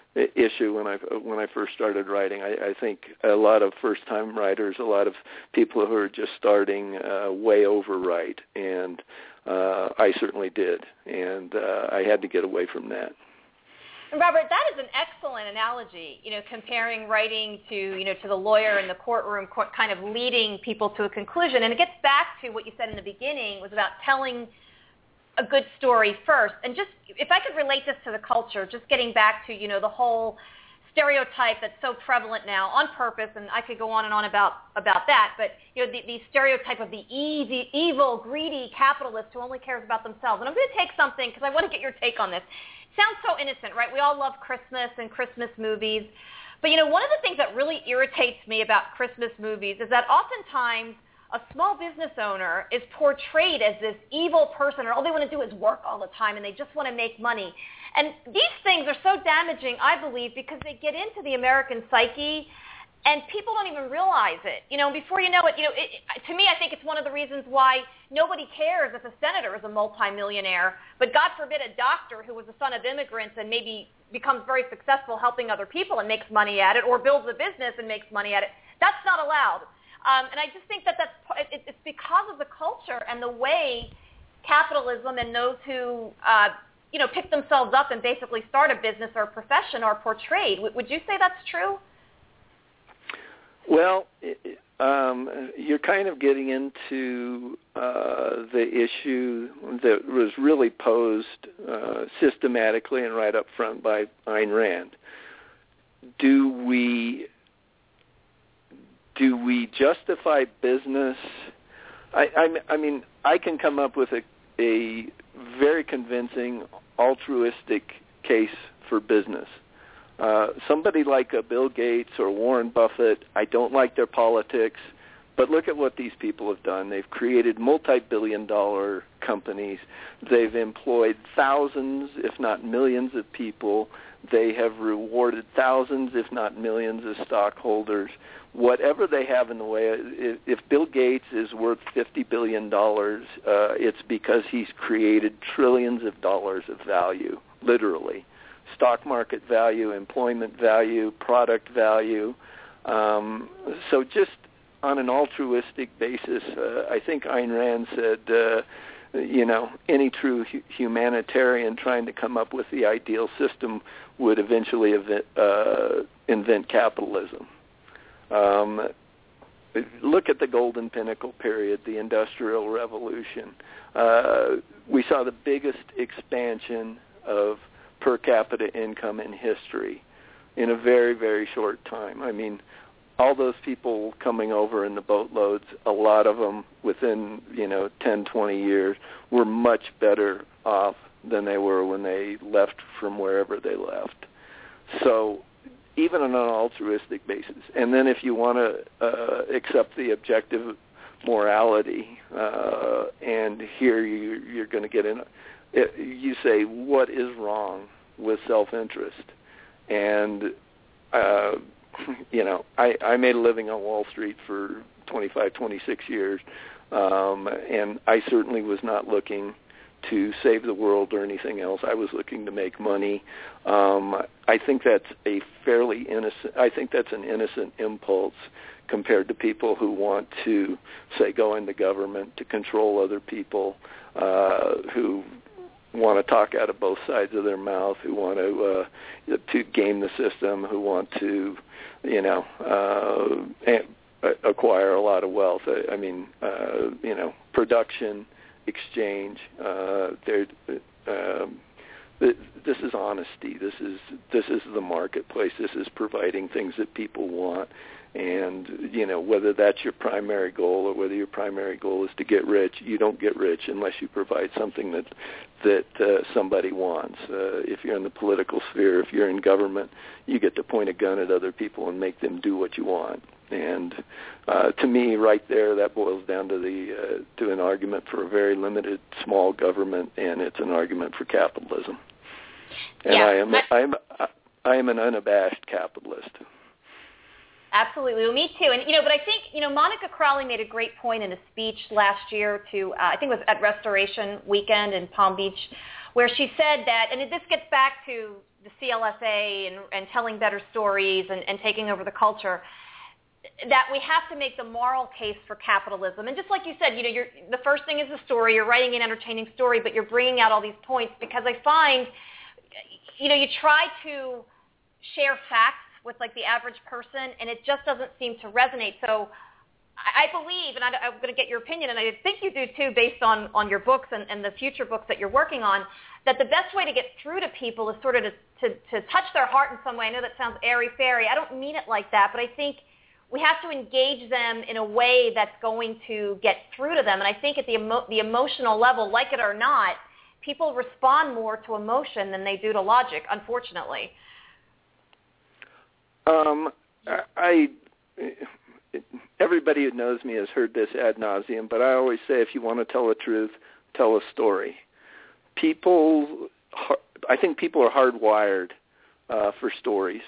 issue when I when I first started writing. I, I think a lot of first-time writers, a lot of people who are just starting, uh, way overwrite, and uh, I certainly did, and uh, I had to get away from that. Robert, that is an excellent analogy, you know, comparing writing to, you know, to the lawyer in the courtroom, kind of leading people to a conclusion. And it gets back to what you said in the beginning, was about telling a good story first. And just, if I could relate this to the culture, just getting back to, you know, the whole stereotype that's so prevalent now on purpose, and I could go on and on about, about that, but, you know, the, the stereotype of the easy, evil, greedy capitalist who only cares about themselves. And I'm going to take something, because I want to get your take on this. Sounds so innocent, right? We all love Christmas and Christmas movies. But, you know, one of the things that really irritates me about Christmas movies is that oftentimes a small business owner is portrayed as this evil person, or all they want to do is work all the time, and they just want to make money. And these things are so damaging, I believe, because they get into the American psyche, and people don't even realize it. You know, before you know it, you know, it, to me, I think it's one of the reasons why nobody cares if a senator is a multimillionaire, but God forbid a doctor who was the son of immigrants and maybe becomes very successful helping other people and makes money at it, or builds a business and makes money at it. That's not allowed. Um, and I just think that that's, it, it's because of the culture and the way capitalism and those who, uh, you know, pick themselves up and basically start a business or a profession are portrayed. W- would you say that's true? Well, um, you're kind of getting into uh, the issue that was really posed uh, systematically and right up front by Ayn Rand. Do we do we justify business? I, I, I mean, I can come up with a, a very convincing altruistic case for business. Uh, somebody like a Bill Gates or Warren Buffett, I don't like their politics, but look at what these people have done. They've created multi-billion dollar companies. They've employed thousands, if not millions of people. They have rewarded thousands, if not millions of stockholders. Whatever they have in the way, if Bill Gates is worth fifty billion dollars, uh, it's because he's created trillions of dollars of value, literally. Stock market value, employment value, product value. Um, so just on an altruistic basis, uh, I think Ayn Rand said, uh, you know, any true hu- humanitarian trying to come up with the ideal system would eventually ev- uh, invent capitalism. Um, look at the Golden Pinnacle period, the Industrial Revolution. Uh, we saw the biggest expansion of per capita income in history in a very, very short time. I mean, all those people coming over in the boatloads, a lot of them within, you know, ten, twenty years were much better off than they were when they left from wherever they left. So even on an altruistic basis. And then if you want to uh, accept the objective morality, uh, and here you, you're going to get in, it, you say, what is wrong with self-interest? And, uh, you know, I, I made a living on Wall Street for twenty-five, twenty-six years, um, and I certainly was not looking to save the world or anything else. I was looking to make money. Um, I think that's a fairly innocent, I think that's an innocent impulse compared to people who want to, say, go into government to control other people, uh, who want to talk out of both sides of their mouth, who want to uh, to game the system, who want to, you know, uh, acquire a lot of wealth. I, I mean, uh, you know, production, exchange. Uh, there, um, this is honesty. This is this is the marketplace. This is providing things that people want. And, you know, whether that's your primary goal or whether your primary goal is to get rich, you don't get rich unless you provide something that that uh, somebody wants. Uh, if you're in the political sphere, if you're in government, you get to point a gun at other people and make them do what you want. And uh, to me, right there, that boils down to the uh, to an argument for a very limited, small government, and it's an argument for capitalism. And yeah, I am I am I am an unabashed capitalist. Absolutely. Well, me too. And, you know, but I think, you know, Monica Crowley made a great point in a speech last year to, uh, I think it was at Restoration Weekend in Palm Beach, where she said that, and this gets back to the C L S A and, and telling better stories and, and taking over the culture, that we have to make the moral case for capitalism. And just like you said, you know, you're, the first thing is the story. You're writing an entertaining story, but you're bringing out all these points because I find, you know, you try to share facts with like the average person, and it just doesn't seem to resonate. So I, I believe, and I, I'm going to get your opinion, and I think you do too, based on, on your books and, and the future books that you're working on, that the best way to get through to people is sort of to, to, to touch their heart in some way. I know that sounds airy-fairy. I don't mean it like that, but I think we have to engage them in a way that's going to get through to them. And I think at the emo- the emotional level, like it or not, people respond more to emotion than they do to logic, unfortunately. Um, I, everybody who knows me has heard this ad nauseum, but I always say if you want to tell the truth, tell a story. People, I think people are hardwired uh, for stories.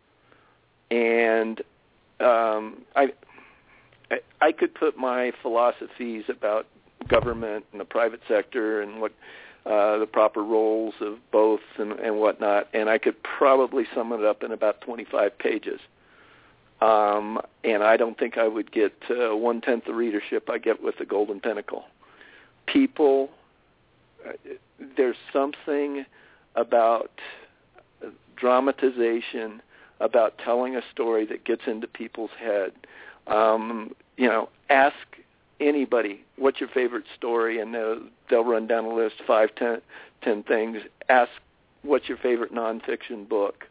And Um, I, I I could put my philosophies about government and the private sector and what uh, the proper roles of both and, and whatnot, and I could probably sum it up in about twenty-five pages. Um, and I don't think I would get uh, one-tenth the readership I get with the Golden Pinnacle. People, uh, there's something about dramatization, about telling a story that gets into people's head. Um, you know, ask anybody, what's your favorite story, and they'll, they'll run down a list, five, ten, ten things. Ask, what's your favorite nonfiction book?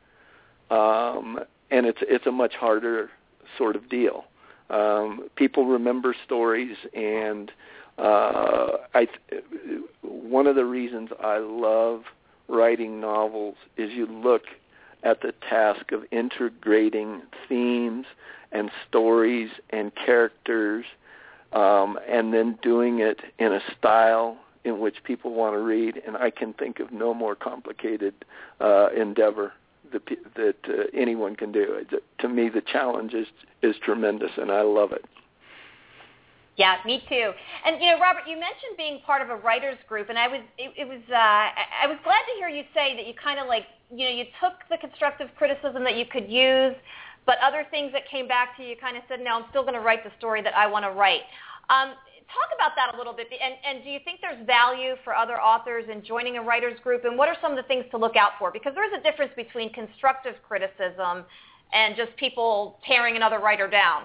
Um, and it's it's a much harder sort of deal. Um, people remember stories, and uh, I th- one of the reasons I love writing novels is you look at the task of integrating themes and stories and characters, um, and then doing it in a style in which people want to read. And I can think of no more complicated uh, endeavor that, that uh, anyone can do. It, to me, the challenge is is tremendous, and I love it. Yeah, me too. And you know, Robert, you mentioned being part of a writers group, and I was it, it was uh, I was glad to hear you say that you kind of like you know you took the constructive criticism that you could use, but other things that came back to you, you kind of said, no, I'm still going to write the story that I want to write. Um, talk about that a little bit, and, and do you think there's value for other authors in joining a writers group, and what are some of the things to look out for? Because there is a difference between constructive criticism and just people tearing another writer down.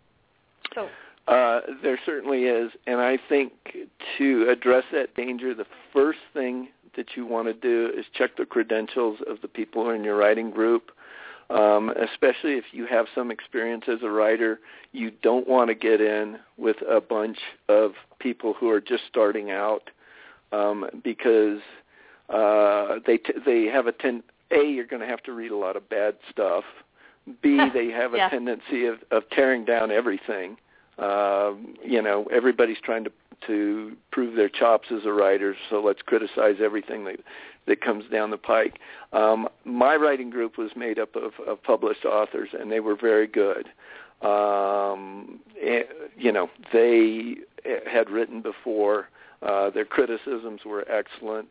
So. Uh, there certainly is, and I think to address that danger, the first thing that you want to do is check the credentials of the people who are in your writing group, um, especially if you have some experience as a writer. You don't want to get in with a bunch of people who are just starting out um, because uh, they t- they have a ten. A, you're going to have to read a lot of bad stuff. B, they have a yeah. tendency of, of tearing down everything. Uh, you know, everybody's trying to to prove their chops as a writer, so let's criticize everything that that comes down the pike. Um, my writing group was made up of, of published authors, and they were very good. Um, you know, they had written before. Uh, their criticisms were excellent.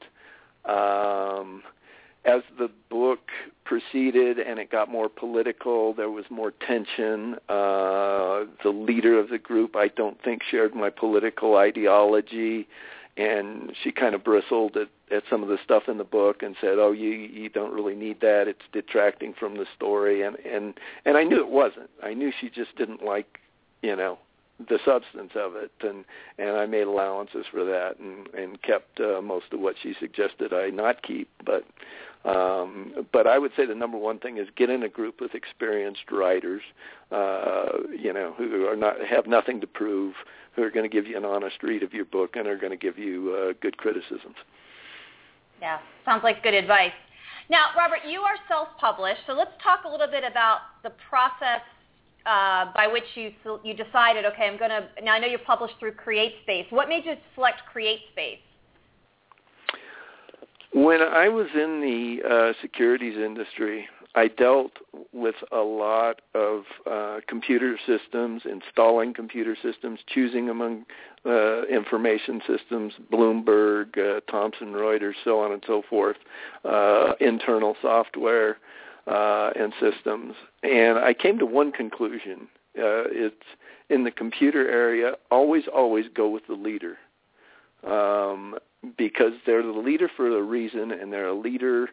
Um, As the book proceeded and it got more political, there was more tension. Uh, the leader of the group, I don't think, shared my political ideology, and she kind of bristled at, at some of the stuff in the book and said, oh, you you don't really need that. It's detracting from the story. And, and, and I knew it wasn't. I knew she just didn't like, you know, the substance of it, and, and I made allowances for that and, and kept uh, most of what she suggested I not keep. But um, but I would say the number one thing is get in a group with experienced writers, uh, you know, who are not have nothing to prove, who are going to give you an honest read of your book and are going to give you uh, good criticisms. Yeah, sounds like good advice. Now, Robert, you are self-published, so let's talk a little bit about the process Uh, by which you you decided, okay, I'm going to, now I know you're published through CreateSpace. What made you select CreateSpace? When I was in the uh, securities industry, I dealt with a lot of uh, computer systems, installing computer systems, choosing among uh, information systems, Bloomberg, uh, Thomson Reuters, so on and so forth, uh, internal software uh, and systems. And I came to one conclusion. Uh, it's in the computer area, always, always go with the leader. Um, because they're the leader for a reason, and they're a leader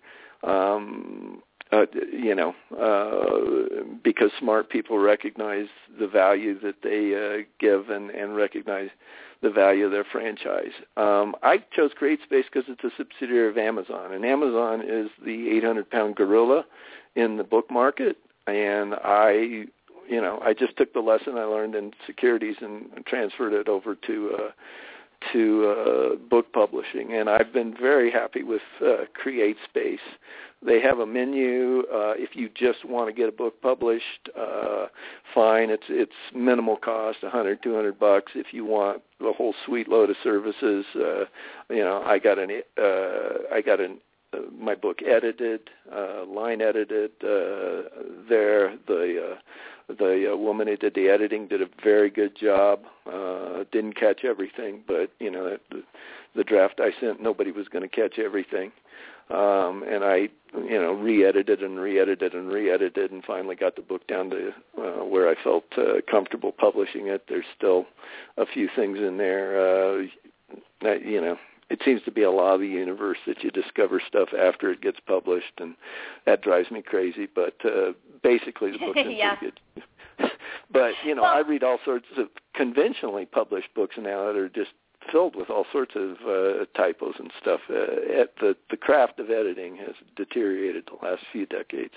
um, Uh, you know, uh, because smart people recognize the value that they uh, give and, and recognize the value of their franchise. Um, I chose CreateSpace because it's a subsidiary of Amazon, and Amazon is the eight hundred pound gorilla in the book market. And I, you know, I just took the lesson I learned in securities and transferred it over to uh, to uh, book publishing, and I've been very happy with uh, CreateSpace. They have a menu. Uh, if you just want to get a book published, uh, fine. It's it's minimal cost, a hundred, two hundred bucks. If you want the whole suite load of services, uh, you know, I got an uh, I got an uh, my book edited, uh, line edited. Uh, there, the uh, The uh, woman who did the editing did a very good job. Uh, didn't catch everything, but, you know, the, the draft I sent, nobody was going to catch everything. Um, and I, you know, re-edited and re-edited and re-edited and finally got the book down to uh, where I felt uh, comfortable publishing it. There's still a few things in there uh, that, you know, it seems to be a law of the universe that you discover stuff after it gets published, and that drives me crazy. But uh, basically, the book's in yeah. pretty good. But, you know, well, I read all sorts of conventionally published books now that are just filled with all sorts of uh, typos and stuff. Uh, at the, the craft of editing has deteriorated the last few decades.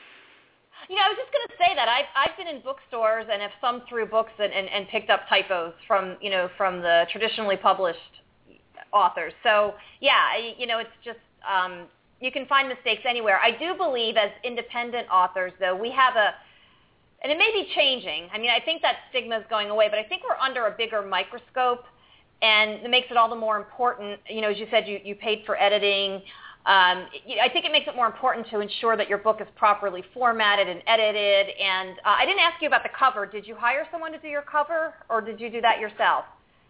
You know, I was just going to say that I've I've been in bookstores and have thumbed through books and, and, and picked up typos from you know from the traditionally published authors. So yeah, you know, it's just um, you can find mistakes anywhere. I do believe as independent authors, though, we have a, and it may be changing. I mean, I think that stigma is going away, but I think we're under a bigger microscope, and it makes it all the more important. You know, as you said, you, you paid for editing. Um, I think it makes it more important to ensure that your book is properly formatted and edited. And uh, I didn't ask you about the cover. Did you hire someone to do your cover, or did you do that yourself?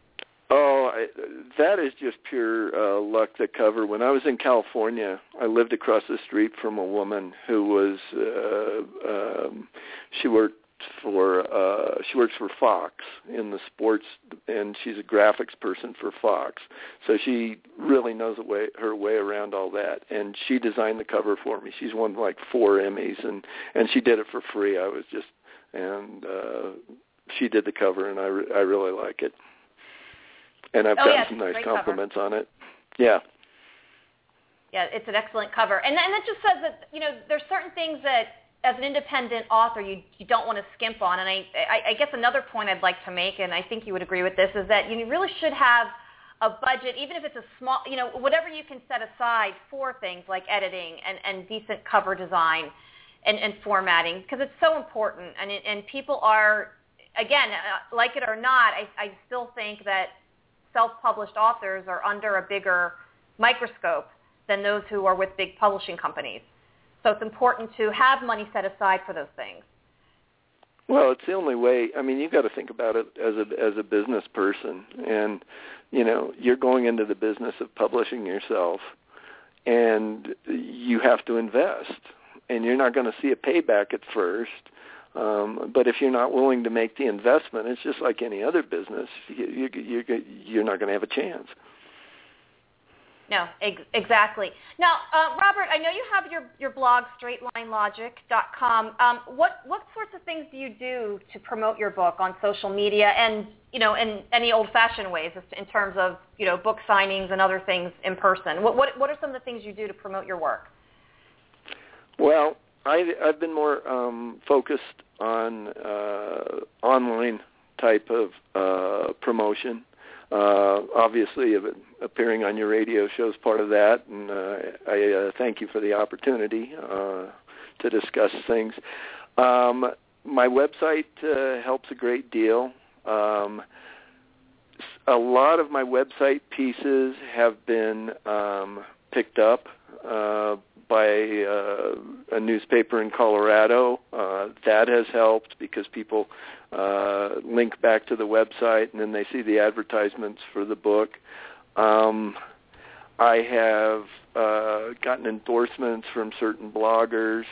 Oh, I, that is just pure uh, luck, the cover. When I was in California, I lived across the street from a woman who was, uh, um, she worked for, uh, she works for Fox in the sports, and she's a graphics person for Fox. So she really knows the way, her way around all that. And she designed the cover for me. She's won like four Emmys, and, and she did it for free. I was just, and uh, she did the cover, and I, re- I really like it. And I've oh, gotten yeah, some nice compliments cover. on it. Yeah. Yeah, it's an excellent cover. And, and that just says that, you know, there's certain things that, as an independent author, you, you don't want to skimp on. And I, I, I guess another point I'd like to make, and I think you would agree with this, is that you really should have a budget, even if it's a small, you know, whatever you can set aside for things like editing and, and decent cover design and, and formatting, because it's so important. And, it, and people are, again, uh, like it or not, I, I still think that self-published authors are under a bigger microscope than those who are with big publishing companies. So it's important to have money set aside for those things. Well, it's the only way. I mean, you've got to think about it as a as a business person, and you know, you're going into the business of publishing yourself, and you have to invest, and you're not going to see a payback at first. Um, but if you're not willing to make the investment, it's just like any other business. You, you, you, you're not going to have a chance. No, ex- exactly. Now, uh, Robert, I know you have your, your blog, straight line logic dot com. Um, what what sorts of things do you do to promote your book on social media and, you know, in any old-fashioned ways in terms of, you know, book signings and other things in person? What what, what are some of the things you do to promote your work? Well, I, I've been more um, focused on uh, online type of uh, promotion. Uh, obviously, appearing on your radio show is part of that, and uh, I uh, thank you for the opportunity uh, to discuss things. Um, my website uh, helps a great deal. Um, a lot of my website pieces have been um, picked up uh, by uh, a newspaper in Colorado. Uh, that has helped because people uh, link back to the website and then they see the advertisements for the book. Um, I have uh, gotten endorsements from certain bloggers.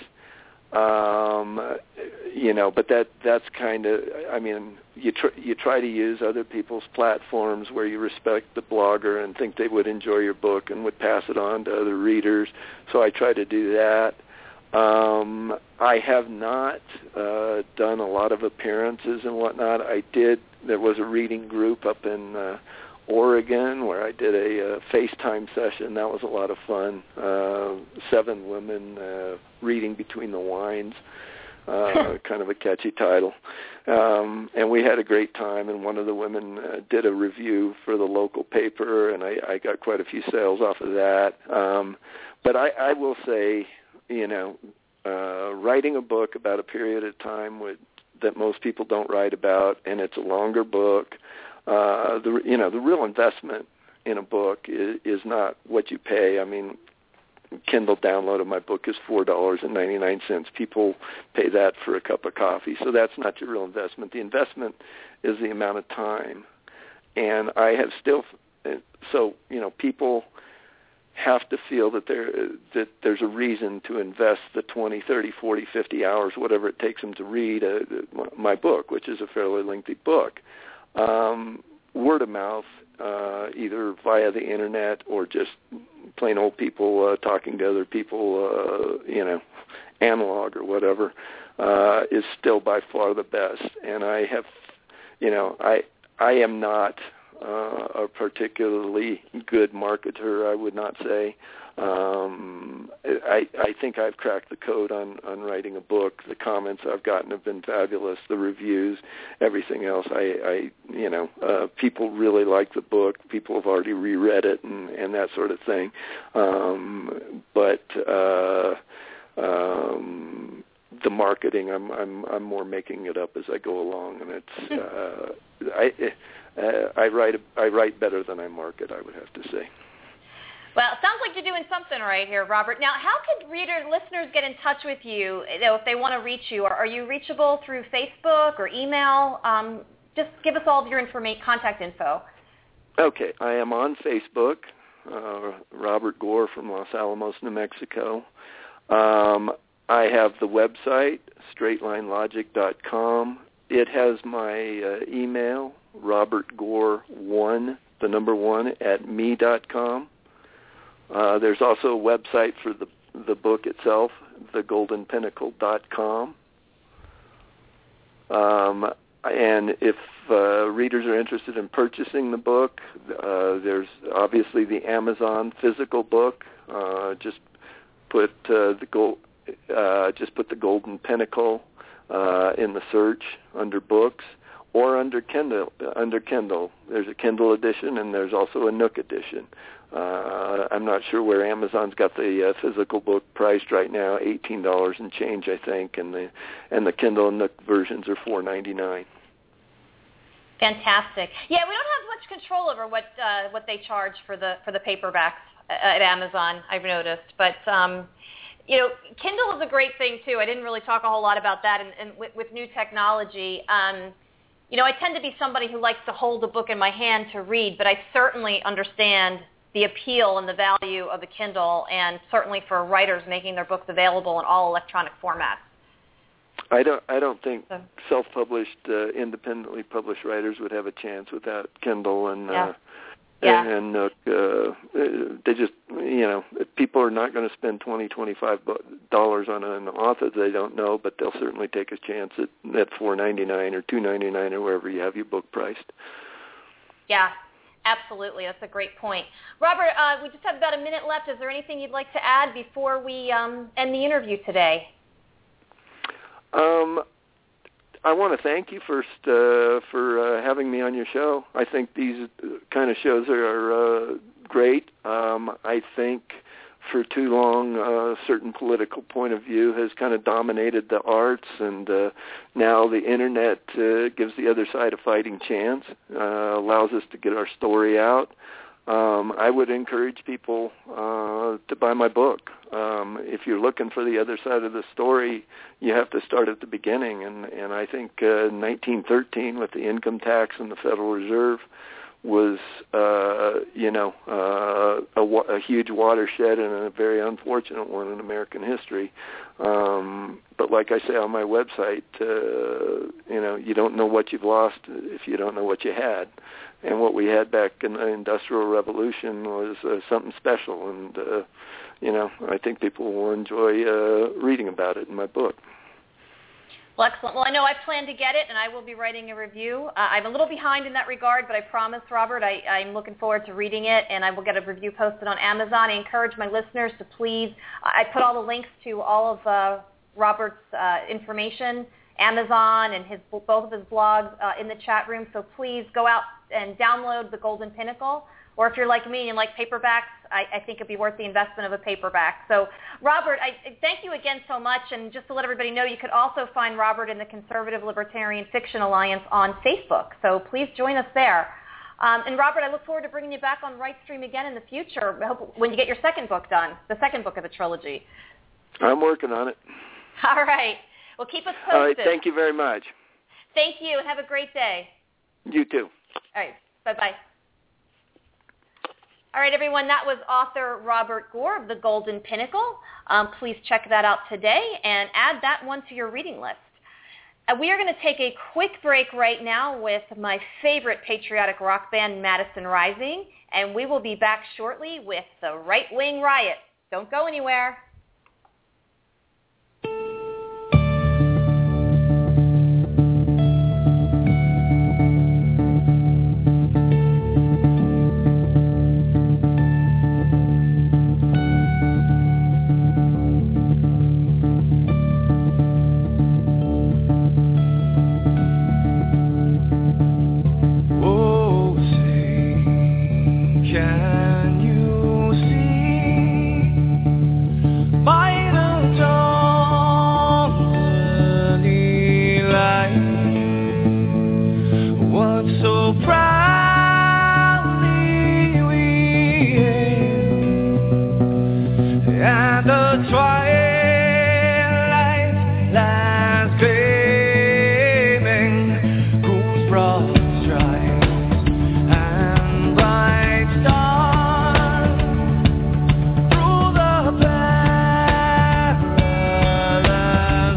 Um, you know, but that that's kind of, I mean, you tr- you try to use other people's platforms where you respect the blogger and think they would enjoy your book and would pass it on to other readers. So I try to do that. Um, I have not uh, done a lot of appearances and whatnot. I did. There was a reading group up in uh, Oregon where I did a uh, FaceTime session. That was a lot of fun. Uh, seven women uh, reading between the wines, uh, kind of a catchy title. Um, and we had a great time, and one of the women uh, did a review for the local paper, and I, I got quite a few sales off of that. Um, but I, I will say, you know, uh, writing a book about a period of time with, that most people don't write about, and it's a longer book. Uh, the you know the real investment in a book is, is not what you pay. I mean, Kindle download of my book is four dollars and ninety nine cents. People pay that for a cup of coffee, so that's not your real investment. The investment is the amount of time, and I have still so you know people have to feel that there that there's a reason to invest the twenty, thirty, forty, fifty hours, whatever it takes them to read uh, my book, which is a fairly lengthy book. Um, word of mouth, uh, either via the internet or just plain old people uh, talking to other people, uh, you know, analog or whatever, uh, is still by far the best. And I have, you know, I I am not uh, a particularly good marketer, I would not say. Um, I, I think I've cracked the code on, on writing a book. The comments I've gotten have been fabulous. The reviews, everything else. I, I you know, uh, people really like the book. People have already reread it and, and that sort of thing. Um, but uh, um, the marketing, I'm, I'm, I'm more making it up as I go along, and it's uh, I, uh, I write I write better than I market, I would have to say. Well, it sounds like you're doing something right here, Robert. Now, how could readers, listeners get in touch with you, you know, if they want to reach you? Are, are you reachable through Facebook or email? Um, just give us all of your informa- contact info. Okay. I am on Facebook, uh, Robert Gore from Los Alamos, New Mexico. Um, I have the website, straight line logic dot com. It has my uh, email, robert gore one, the number one, at me dot com. Uh, there's also a website for the the book itself, the golden pinnacle dot com. Um, and if uh, readers are interested in purchasing the book, uh, there's obviously the Amazon physical book. Uh, just put uh, the gold, uh, just put the Golden Pinnacle uh, in the search under books, or under Kindle. Under Kindle, there's a Kindle edition, and there's also a Nook edition. Uh, I'm not sure where Amazon's got the uh, physical book priced right now, eighteen dollars and change, I think, and the and the Kindle and Nook versions are four ninety-nine. Fantastic. Yeah, we don't have much control over what uh, what they charge for the for the paperbacks at Amazon, I've noticed, but um, you know, Kindle is a great thing too. I didn't really talk a whole lot about that, and, and with, with new technology. Um, you know, I tend to be somebody who likes to hold a book in my hand to read, but I certainly understand the appeal and the value of the Kindle, and certainly for writers making their books available in all electronic formats. I don't. I don't think so, self-published, uh, independently published writers would have a chance without Kindle and yeah. uh, yeah. and, and Nook. Uh, they just, you know, people are not going to spend twenty, twenty-five dollars on an author they don't know, but they'll certainly take a chance at at four ninety-nine or two ninety-nine or wherever you have your book priced. Yeah. Absolutely. That's a great point. Robert, uh, we just have about a minute left. Is there anything you'd like to add before we um, end the interview today? Um, I want to thank you first uh, for uh, having me on your show. I think these kind of shows are uh, great. Um, I think for too long, a certain political point of view has kind of dominated the arts, and uh, now the internet uh, gives the other side a fighting chance, uh, allows us to get our story out. um, I would encourage people uh, to buy my book. Um, if you're looking for the other side of the story, you have to start at the beginning. And, and I think uh, nineteen thirteen with the income tax and the Federal Reserve was, uh, you know, uh, a, a huge watershed and a very unfortunate one in American history. Um, but like I say on my website, uh, you know, you don't know what you've lost if you don't know what you had. And what we had back in the Industrial Revolution was uh, something special. And, uh, you know, I think people will enjoy uh, reading about it in my book. Well, excellent. Well, I know I plan to get it, and I will be writing a review. Uh, I'm a little behind in that regard, but I promise, Robert, I, I'm looking forward to reading it, and I will get a review posted on Amazon. I encourage my listeners to please, I put all the links to all of uh, Robert's uh, information, Amazon and his both of his blogs uh, in the chat room, so please go out and download The Golden Pinnacle. Or if you're like me and like paperbacks, I, I think it'd be worth the investment of a paperback. So, Robert, I, I thank you again so much. And just to let everybody know, you could also find Robert in the Conservative Libertarian Fiction Alliance on Facebook. So please join us there. Um, and, Robert, I look forward to bringing you back on RightStream again in the future, I hope when you get your second book done, the second book of the trilogy. I'm working on it. All right. Well, keep us posted. All right. Thank you very much. Thank you, and have a great day. You too. All right. Bye-bye. All right, everyone, that was author Robert Gore of The Golden Pinnacle. Um, please check that out today and add that one to your reading list. Uh, we are going to take a quick break right now with my favorite patriotic rock band, Madison Rising, and we will be back shortly with the Right Wing Riot. Don't go anywhere.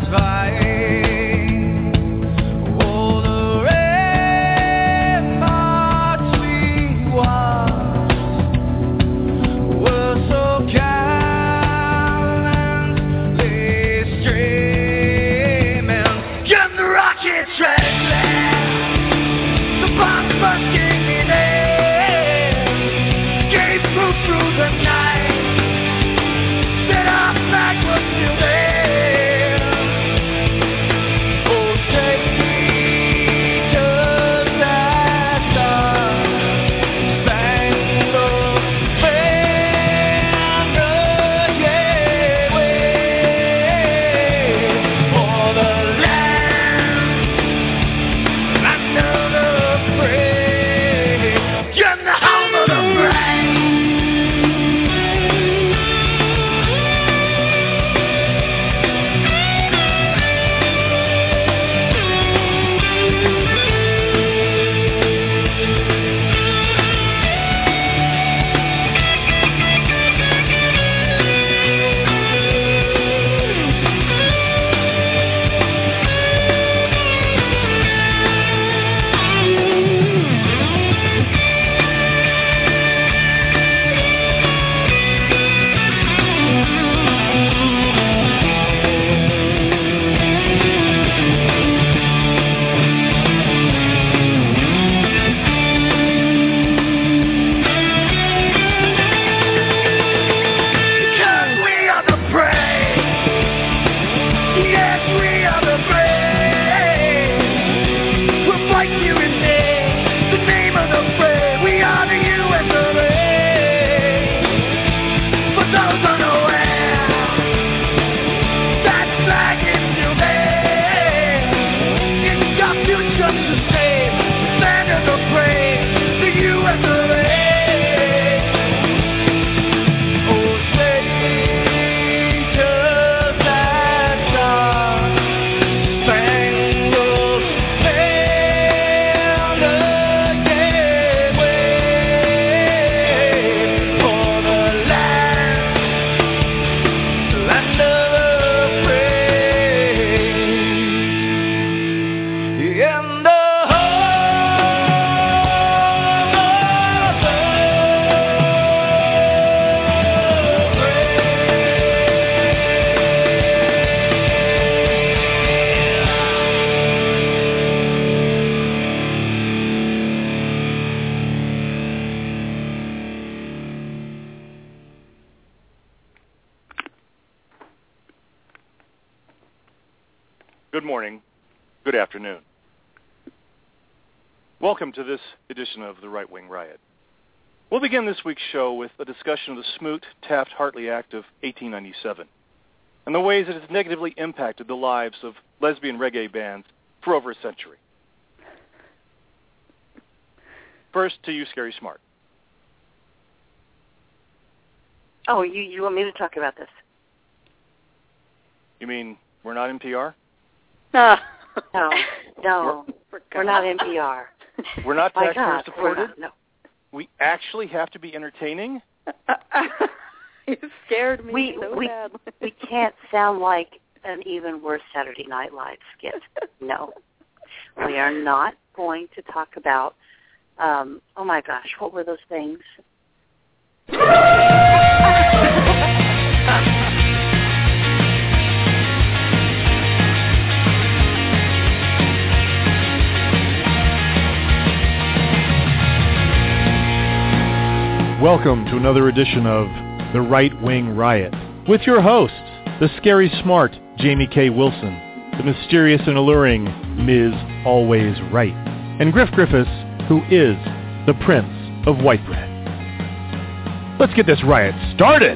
Bye. good morning, good afternoon. Welcome to this edition of the Right Wing Riot. We'll begin this week's show with a discussion of the Smoot-Taft-Hartley Act of eighteen ninety-seven and the ways it has negatively impacted the lives of lesbian reggae bands for over a century. First, to you, Scary Smart. Oh, you, you want me to talk about this? You mean we're not N P R? No, no, no. We're, we're not N P R. We're not My taxpayer God, supported? we're not, no. We actually have to be entertaining? You scared me we, so we, bad. we can't sound like an even worse Saturday Night Live skit. No. We are not going to talk about, um, oh my gosh, what were those things? Welcome to another edition of The Right Wing Riot with your hosts, the scary smart Jamie K. Wilson, the mysterious and alluring Miz Always Right, and Griff Griffiths, who is the Prince of White Bread. Let's get this riot started!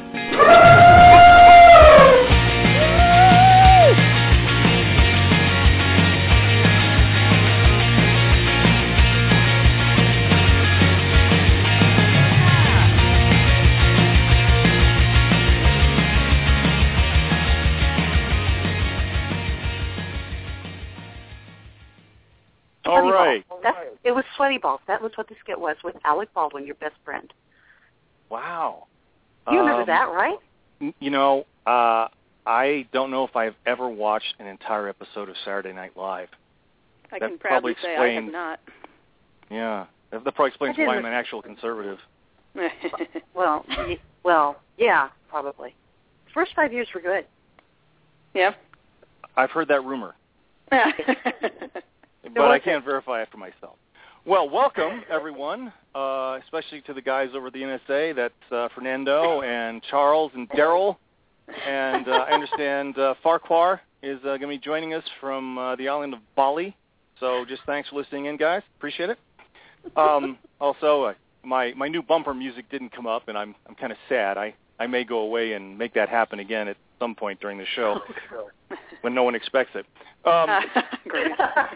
All right. That's, it was Sweaty Balls. That was what the skit was with Alec Baldwin, your best friend. Wow. You remember um, that, right? You know, uh, I don't know if I've ever watched an entire episode of Saturday Night Live. I that can proudly say I have explains, not. Yeah. That probably explains why didn't- I'm an actual conservative. Well, y- well, yeah, probably. First five years were good. Yeah. I've heard that rumor, Yeah. but I can't verify it for myself. Well, welcome, everyone, uh, especially to the guys over at the N S A. That's uh, Fernando and Charles and Daryl. And uh, I understand uh, Farquhar is uh, going to be joining us from uh, the island of Bali. So just thanks for listening in, guys. Appreciate it. Um, also, uh, my my new bumper music didn't come up, and I'm I'm kind of sad. I, I may go away and make that happen again at some point during the show when no one expects it. Um, Great.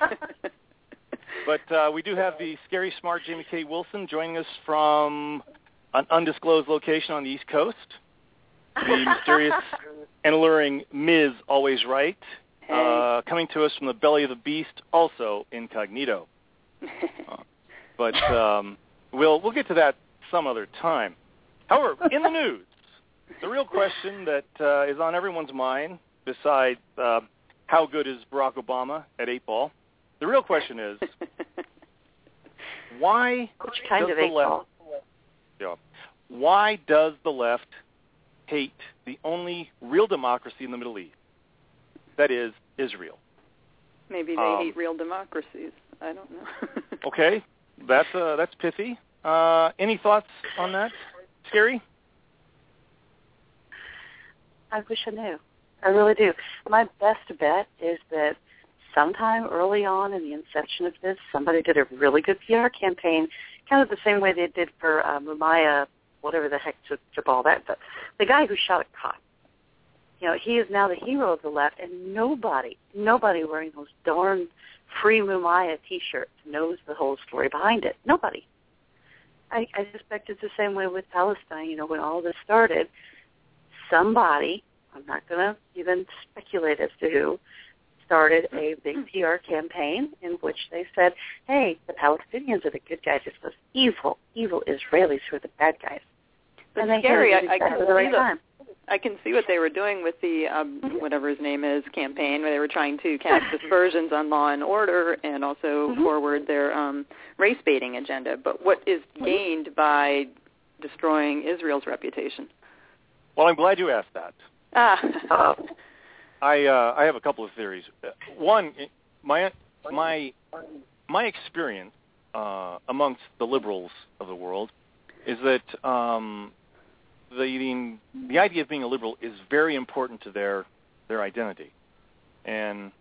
But uh, we do have the scary, smart Jamie K. Wilson joining us from an undisclosed location on the East Coast. The mysterious and alluring Miz Always Right, Hey. uh, coming to us from the belly of the beast, also incognito. Uh, but um, we'll we'll get to that some other time. However, in the news, the real question that uh, is on everyone's mind, besides uh, how good is Barack Obama at eight ball, the real question is, why Which kind does of the eight left, ball? yeah, why does the left hate the only real democracy in the Middle East? That is Israel. Maybe they Um, hate real democracies. I don't know. Okay, that's uh, that's pithy. Uh, any thoughts on that, Scary? I wish I knew. I really do. My best bet is that sometime early on in the inception of this, somebody did a really good P R campaign, kind of the same way they did for uh, Mumaya, whatever the heck, Jabal, that, but the guy who shot a cop. You know, he is now the hero of the left, and nobody, nobody wearing those darn free Mumaya T-shirts knows the whole story behind it. Nobody. I, I suspect it's the same way with Palestine. You know, when all this started, somebody, I'm not going to even speculate as to who, started a big P R campaign in which they said, hey, the Palestinians are the good guys. It's those evil, evil Israelis who are the bad guys. It's and they scary. hit it I, I exactly can the right see the, time. I can see what they were doing with the um, whatever his name is campaign, where they were trying to cast aspersions on law and order and also Mm-hmm. forward their um, race baiting agenda. But what is gained by destroying Israel's reputation? Well, I'm glad you asked that. Ah. I uh, I have a couple of theories. One, my my my experience uh, amongst the liberals of the world is that um, the, the the idea of being a liberal is very important to their their identity, and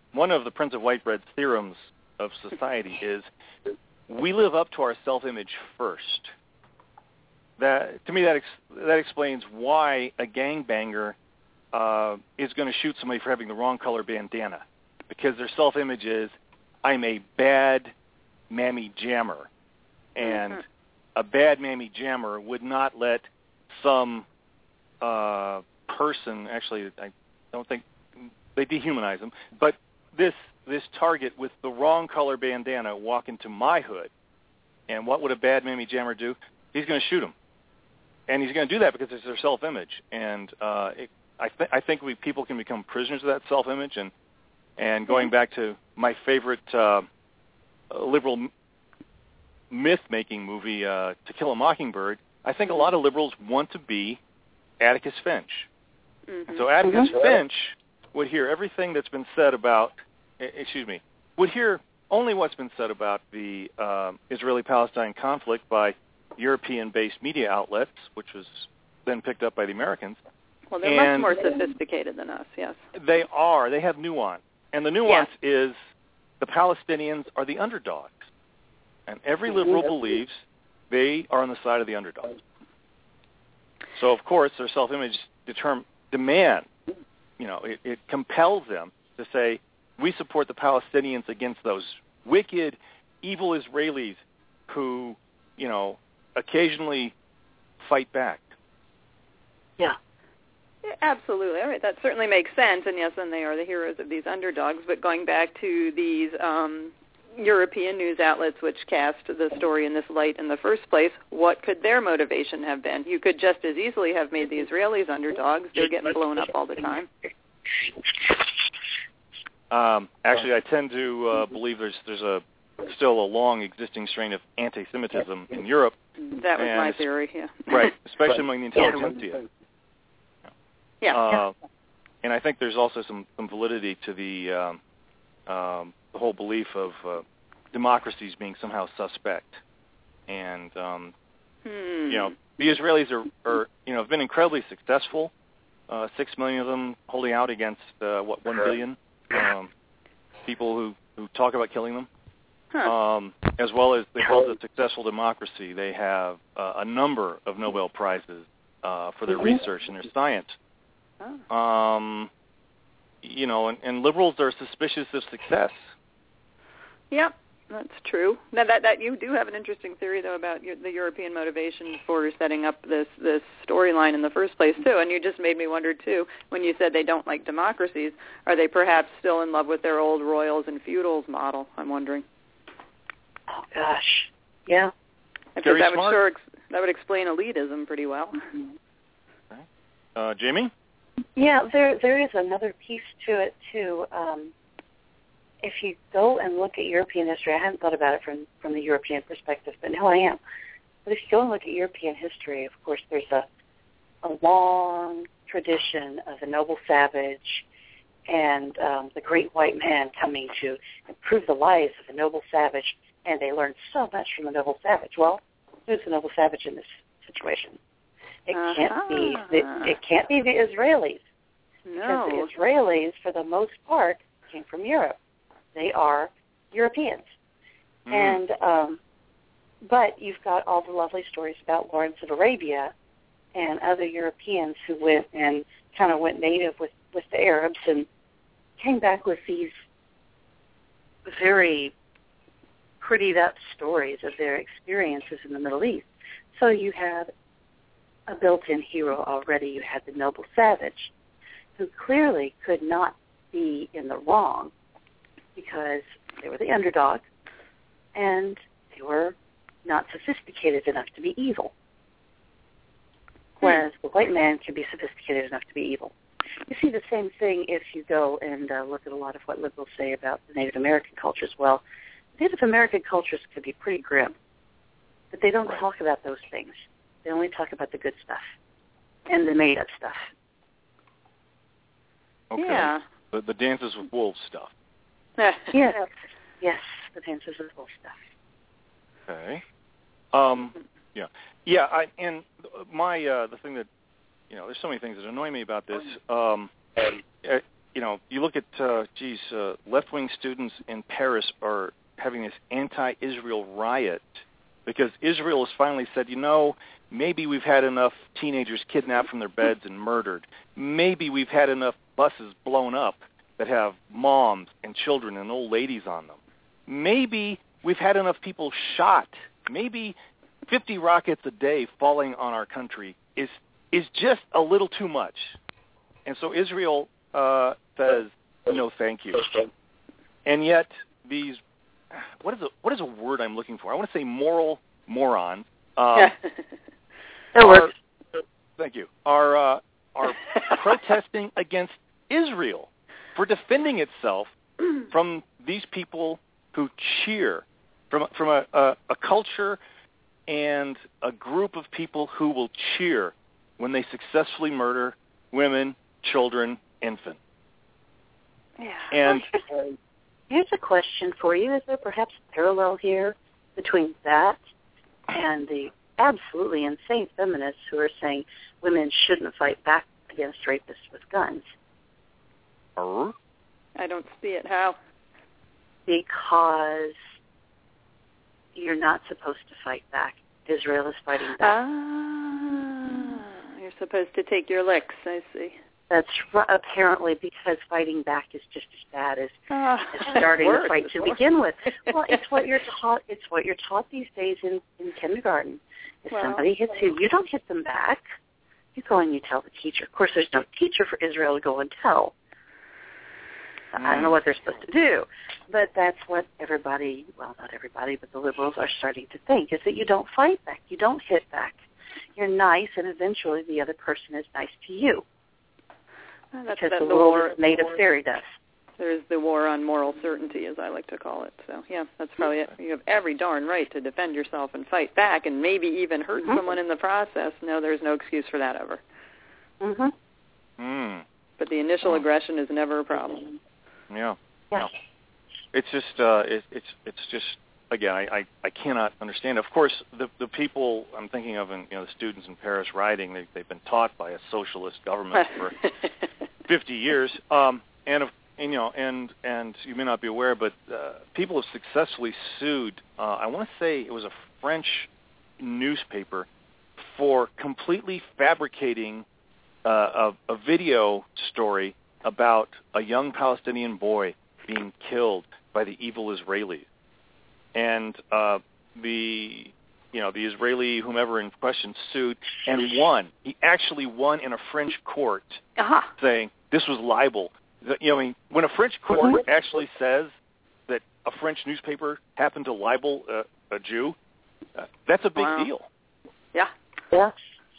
one of the Prince of Whitebread's theorems of society is we live up to our self-image first. That to me, that ex- that explains why a gangbanger uh, is going to shoot somebody for having the wrong color bandana, because their self-image is, I'm a bad mammy jammer, and mm-hmm. a bad mammy jammer would not let some uh, person, actually, I don't think they dehumanize them, but this this target with the wrong color bandana walk into my hood. And what would a bad mammy jammer do? He's going to shoot him. And he's going to do that because it's their self-image. And uh, it, I, th- I think we people can become prisoners of that self-image. And, and going back to my favorite uh, liberal m- myth-making movie, uh, To Kill a Mockingbird, I think a lot of liberals want to be Atticus Finch. Mm-hmm. So Atticus mm-hmm. Finch would hear everything that's been said about, excuse me, would hear only what's been said about the uh, Israeli-Palestine conflict by European-based media outlets, which was then picked up by the Americans. Well, they're and much more sophisticated than us, yes. They are. They have nuance. And the nuance yes. is the Palestinians are the underdogs. And every liberal believes they are on the side of the underdogs. So, of course, their self-image determ- demand, you know, it, it compels them to say, we support the Palestinians against those wicked, evil Israelis who, you know, occasionally fight back. Yeah. yeah. Absolutely. All right. That certainly makes sense. And yes, and they are the heroes of these underdogs. But going back to these um, European news outlets which cast the story in this light in the first place, what could their motivation have been? You could just as easily have made the Israelis underdogs. They're getting blown up all the time. Um, actually, I tend to uh, believe there's there's a still a long existing strain of anti-Semitism in Europe. That was my theory, yeah. Right, especially among the intelligentsia. Yeah. Uh, and I think there's also some, some validity to the um, um, the whole belief of uh, democracies being somehow suspect. And um, hmm. you know, the Israelis are, are you know have been incredibly successful. Uh, six million of them holding out against uh, what one billion. Um, people who, who talk about killing them, huh. um, as well as they hold a successful democracy. They have uh, a number of Nobel Prizes uh, for their mm-hmm. research and their science. Oh. Um, you know, and, and liberals are suspicious of success. Yep, that's true. Now, that that you do have an interesting theory, though, about your, the European motivation for setting up this this storyline in the first place, too. And you just made me wonder, too, when you said they don't like democracies, are they perhaps still in love with their old royals and feudals model? I'm wondering. Oh gosh, yeah. Because that would sure ex- that would explain elitism pretty well. Okay. Uh, Jamie? Yeah, there there is another piece to it too. Um, if you go and look at European history, I hadn't thought about it from, from the European perspective, but now I am. But if you go and look at European history, of course, there's a, a long tradition of the noble savage and um, the great white man coming to improve the lives of the noble savage, and they learned so much from the noble savage. Well, who's the noble savage in this situation? It uh-huh. can't be the, it can't be the Israelis, no. because the Israelis, for the most part, came from Europe. They are Europeans. Mm. And um, but you've got all the lovely stories about Lawrence of Arabia and other Europeans who went and kind of went native with, with the Arabs and came back with these very prettied up stories of their experiences in the Middle East. So you had a built-in hero already. You had the noble savage, who clearly could not be in the wrong because they were the underdog and they were not sophisticated enough to be evil. Whereas the white man can be sophisticated enough to be evil. You see the same thing if you go and uh, look at a lot of what liberals say about the Native American cultures. Well, Native American cultures could be pretty grim, but they don't right. talk about those things. They only talk about the good stuff and the made-up stuff. Okay. Yeah. The, the dances with wolves stuff. yes. Yes, the dances with wolves stuff. Okay. Um, yeah. Yeah, I, and my, uh, the thing that, you know, there's so many things that annoy me about this. Um, you know, you look at, uh, geez, uh, left-wing students in Paris are having this anti-Israel riot because Israel has finally said, you know, maybe we've had enough teenagers kidnapped from their beds and murdered. Maybe we've had enough buses blown up that have moms and children and old ladies on them. Maybe we've had enough people shot. Maybe fifty rockets a day falling on our country is is just a little too much. And so Israel uh, says, no, thank you. And yet these, what is a, what is a word I'm looking for? I want to say moral morons. Um, that works. Are, thank you. Are, uh, are protesting against Israel for defending itself from these people who cheer, from, from a, a, a culture and a group of people who will cheer when they successfully murder women, children, infants. Yeah. And here's a question for you. Is there perhaps a parallel here between that and the absolutely insane feminists who are saying women shouldn't fight back against rapists with guns? Uh, I don't see it. How? Because you're not supposed to fight back. Israel is fighting back. Ah, you're supposed to take your licks, I see. That's r- apparently because fighting back is just as bad as, ah, as starting worse, a fight to worse. begin with. Well, it's what you're taught. It's what you're taught these days in, in kindergarten. If well, somebody hits you, you don't hit them back. You go and you tell the teacher. Of course, there's no teacher for Israel to go and tell. Mm. I don't know what they're supposed to do, but that's what everybody, well, not everybody, but the liberals are starting to think, is that you don't fight back. You don't hit back. You're nice, and eventually the other person is nice to you. Well, that's, because that's the, the world war, is made of fairy dust. There's the war on moral certainty, as I like to call it. So, yeah, that's probably it. You have every darn right to defend yourself and fight back and maybe even hurt mm-hmm. someone in the process. No, there's no excuse for that ever. Mm-hmm. Mm. But the initial oh. aggression is never a problem. Yeah. Yeah. It's just, uh, it, it's, it's just, again, I, I, I cannot understand. Of course, the the people I'm thinking of, in, you know, the students in Paris rioting, they, they've been taught by a socialist government for fifty years, um, and, of, and you know, and and you may not be aware, but uh, people have successfully sued. Uh, I want to say it was a French newspaper for completely fabricating uh, a, a video story about a young Palestinian boy being killed by the evil Israelis. And uh, the, you know, the Israeli whomever in question sued and won. He actually won in a French court, uh-huh. saying this was libel. The, you know, I mean, when a French court actually says that a French newspaper happened to libel uh, a Jew, uh, that's a big wow. deal. Yeah. Yeah.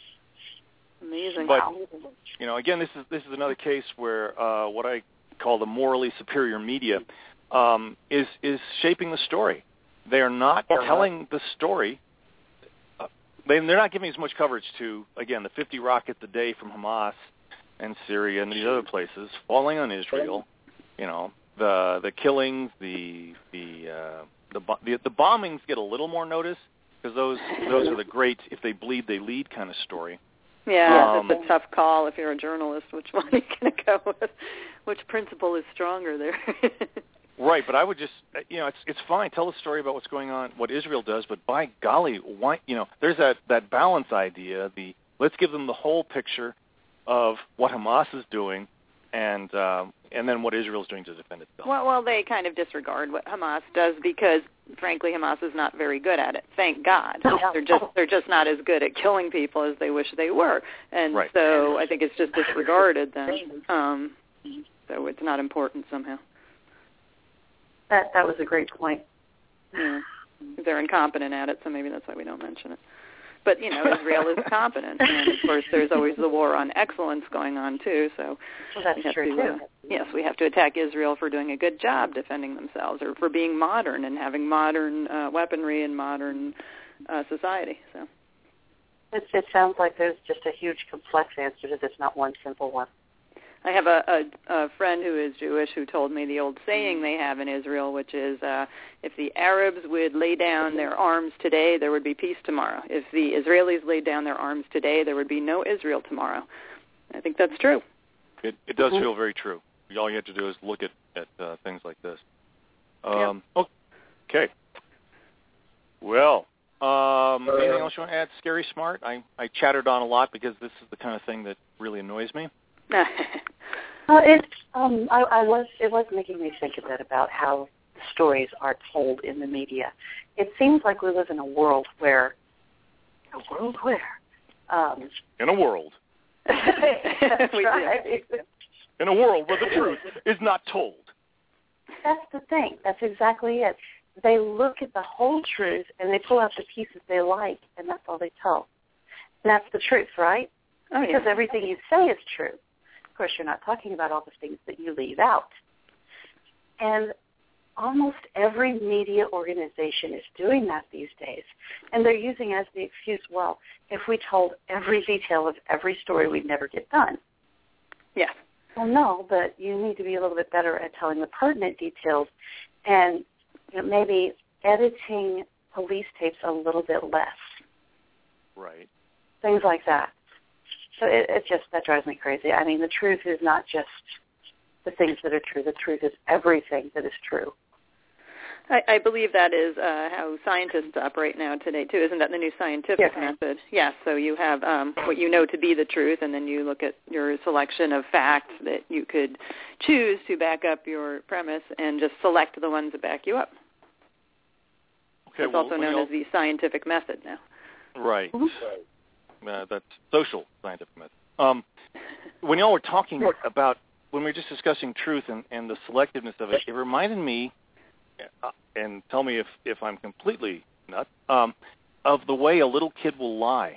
Amazing. But you know, again, this is this is another case where uh, what I call the morally superior media um, is is shaping the story. They are not yeah. telling the story. Uh, they, they're not giving as much coverage to, again, the fifty rockets a day from Hamas and Syria and these other places falling on Israel. You know, the the killings, the the uh, the, the the bombings get a little more notice because those those are the great if they bleed they lead kind of story. Yeah, um, it's a tough call if you're a journalist. Which one are you going to go with? Which principle is stronger there? Right, but I would just, you know, it's it's fine. Tell the story about what's going on, what Israel does, but by golly, why, you know, there's that, that balance idea, the let's give them the whole picture of what Hamas is doing and um, and then what Israel's doing to defend itself. Well, well, they kind of disregard what Hamas does because, frankly, Hamas is not very good at it. Thank God. They're just they're just not as good at killing people as they wish they were. And right. so I think it's just disregarded then. Um, so it's not important somehow. That that was a great point. Yeah. They're incompetent at it, so maybe that's why we don't mention it. But, you know, Israel is competent. And, of course, there's always the war on excellence going on, too. So well, that's we have true, to, too. Uh, yes, we have to attack Israel for doing a good job defending themselves or for being modern and having modern uh, weaponry and modern uh, society. So it, it sounds like there's just a huge complex answer to this, not one simple one. I have a, a, a friend who is Jewish who told me the old saying they have in Israel, which is, uh, if the Arabs would lay down their arms today, there would be peace tomorrow. If the Israelis laid down their arms today, there would be no Israel tomorrow. I think that's true. It, it does feel very true all you have to do is look at at uh, things like this. Um, yep. Okay. Well, um, anything else you want to add, Scary Smart? I, I chattered on a lot because this is the kind of thing that really annoys me. uh, it's um, I, I was it was making me think a bit about how stories are told in the media. It seems like we live in a world where a world where um, in a world. That's right. In a world where the truth is not told. That's the thing. That's exactly it. They look at the whole truth and they pull out the pieces they like, and that's all they tell. And that's the truth, right? Oh, yeah. Because everything you say is true. Of course, you're not talking about all the things that you leave out. And almost every media organization is doing that these days. And they're using as the excuse, well, if we told every detail of every story, we'd never get done. Yes. Well, no, but you need to be a little bit better at telling the pertinent details and you know, maybe editing police tapes a little bit less. Right. Things like that. So it, it just, that drives me crazy. I mean, the truth is not just the things that are true. The truth is everything that is true. I, I believe that is uh, how scientists operate now today, too. Isn't that the new scientific yes. method? Yes, so you have um, what you know to be the truth, and then you look at your selection of facts that you could choose to back up your premise and just select the ones that back you up. Okay, it's well, also known as the scientific method now. Right. Uh, that's social scientific method. Um, when y'all were talking about, when we were just discussing truth and, and the selectiveness of it, it reminded me, uh, and tell me if, if I'm completely nuts, um, of the way a little kid will lie.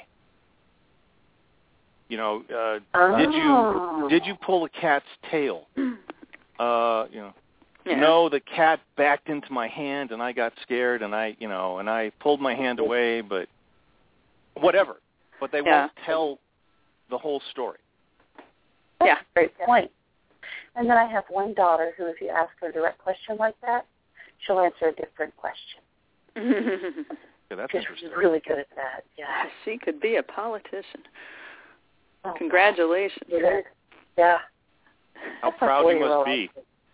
You know, uh, oh. did you did you pull a cat's tail? Uh, you know, yeah. No, the cat backed into my hand and I got scared and I, you know, and I pulled my hand away, but whatever. But they yeah. won't tell the whole story. That's yeah, a great point. And then I have one daughter who, if you ask her a direct question like that, she'll answer a different question. Yeah, that's She's interesting. really good at that. Yeah, she could be a politician. Oh, congratulations. Yeah. yeah. How that's proud you must be.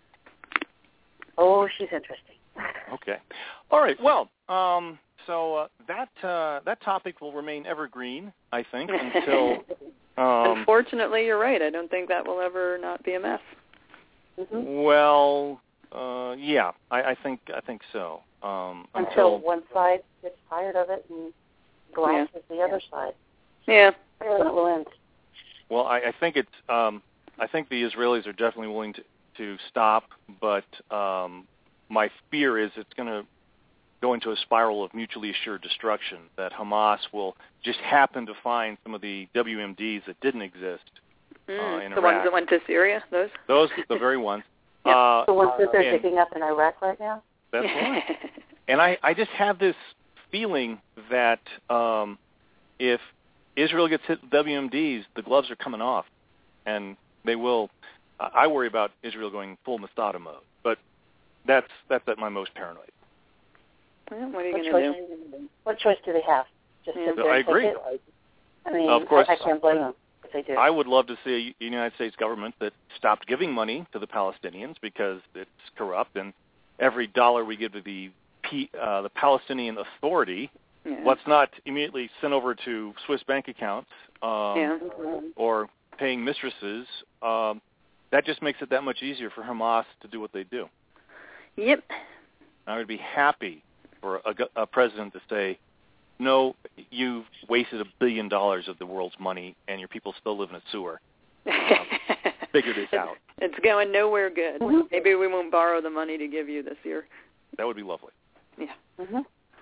Oh, she's interesting. Okay. All right. Well, um, so uh, that uh, that topic will remain evergreen, I think, until. Um, Unfortunately, you're right. I don't think that will ever not be a mess. Mm-hmm. Well, uh, yeah, I, I think I think so. Um, until, until one side gets tired of it and glasses yeah. the other side. Yeah. Then it will end. Well, I, I think it's. Um, I think the Israelis are definitely willing to, to stop, but um, my fear is it's going to go into a spiral of mutually assured destruction, that Hamas will just happen to find some of the W M Ds that didn't exist mm, uh, in the Iraq. The ones that went to Syria, those? Those, the very ones. yeah. uh, the ones that they're and, picking up in Iraq right now? That's right. And I, I just have this feeling that um, if Israel gets hit with W M Ds, the gloves are coming off, and they will. Uh, I worry about Israel going full Masada mode, but that's that's at my most paranoid. Well, what are you going to do? What choice do they have? Just yeah. sit there I and agree. take it? I mean, of course, I, I can't blame them if they do. I would love to see a United States government that stopped giving money to the Palestinians because it's corrupt, and every dollar we give to the P, uh, the Palestinian Authority, yeah. let's not immediately send over to Swiss bank accounts um, yeah. or paying mistresses. Um, that just makes it that much easier for Hamas to do what they do. Yep. I would be happy for a, a president to say, no, you've wasted a billion dollars of the world's money and your people still live in a sewer. Um, figure this out. It's going nowhere good. Mm-hmm. Maybe we won't borrow the money to give you this year. That would be lovely. Yeah. Mm-hmm.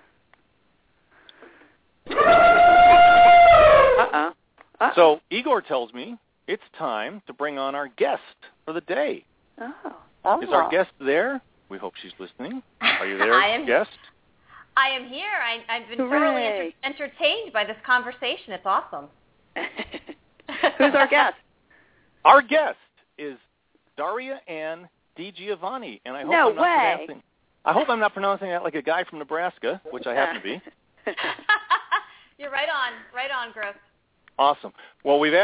Uh-uh. Uh-uh. So Igor tells me it's time to bring on our guest for the day. Oh. oh. Is our guest there? We hope she's listening. Are you there, I am, guest? I am here. I, I've been Hooray. thoroughly enter- entertained by this conversation. It's awesome. Who's our guest? Our guest is Daria Ann DiGiovanni, and I hope no I'm not way. pronouncing. I hope I'm not pronouncing that like a guy from Nebraska, which I happen to be. You're right on, right on, Griff. Awesome. Well, we've asked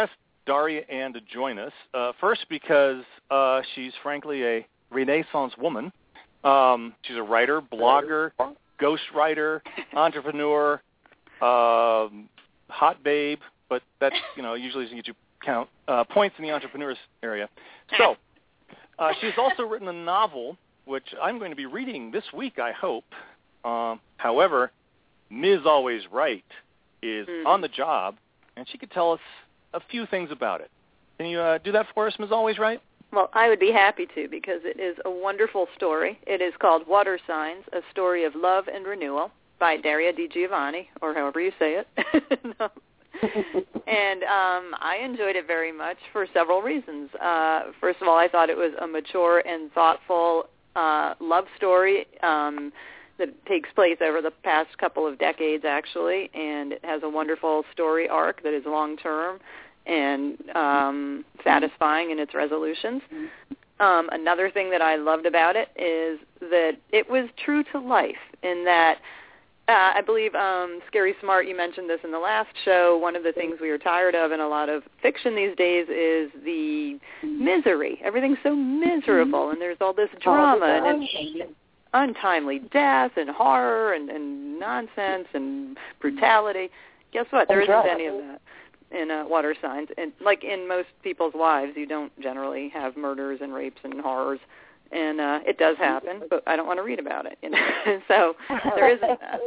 Daria Ann to join us. Uh, first, because uh, she's frankly a Renaissance woman. Um, she's a writer, blogger, ghostwriter, entrepreneur, um, hot babe, but that's, you know, usually doesn't get you count uh, points in the entrepreneurs area. So uh, she's also written a novel, which I'm going to be reading this week, I hope. Uh, however, Miz Always Right is mm. on the job, and she could tell us a few things about it. Can you uh, do that for us, Miz Always Right? Well, I would be happy to, because it is a wonderful story. It is called Water Signs, A Story of Love and Renewal by Daria Di Giovanni, or however you say it. no. And um, I enjoyed it very much for several reasons. Uh, first of all, I thought it was a mature and thoughtful uh, love story um, that takes place over the past couple of decades, actually, and it has a wonderful story arc that is long-term and um, satisfying in its resolutions. Um, another thing that I loved about it is that it was true to life in that uh, I believe, um, Scary Smart, you mentioned this in the last show, one of the things we are tired of in a lot of fiction these days is the misery. Everything's so miserable, and there's all this drama and it's untimely death and horror and, and nonsense and brutality. Guess what? There isn't any of that in uh, Water Signs. And like in most people's lives, you don't generally have murders and rapes and horrors. And uh, it does happen, but I don't want to read about it. You know? So there isn't that.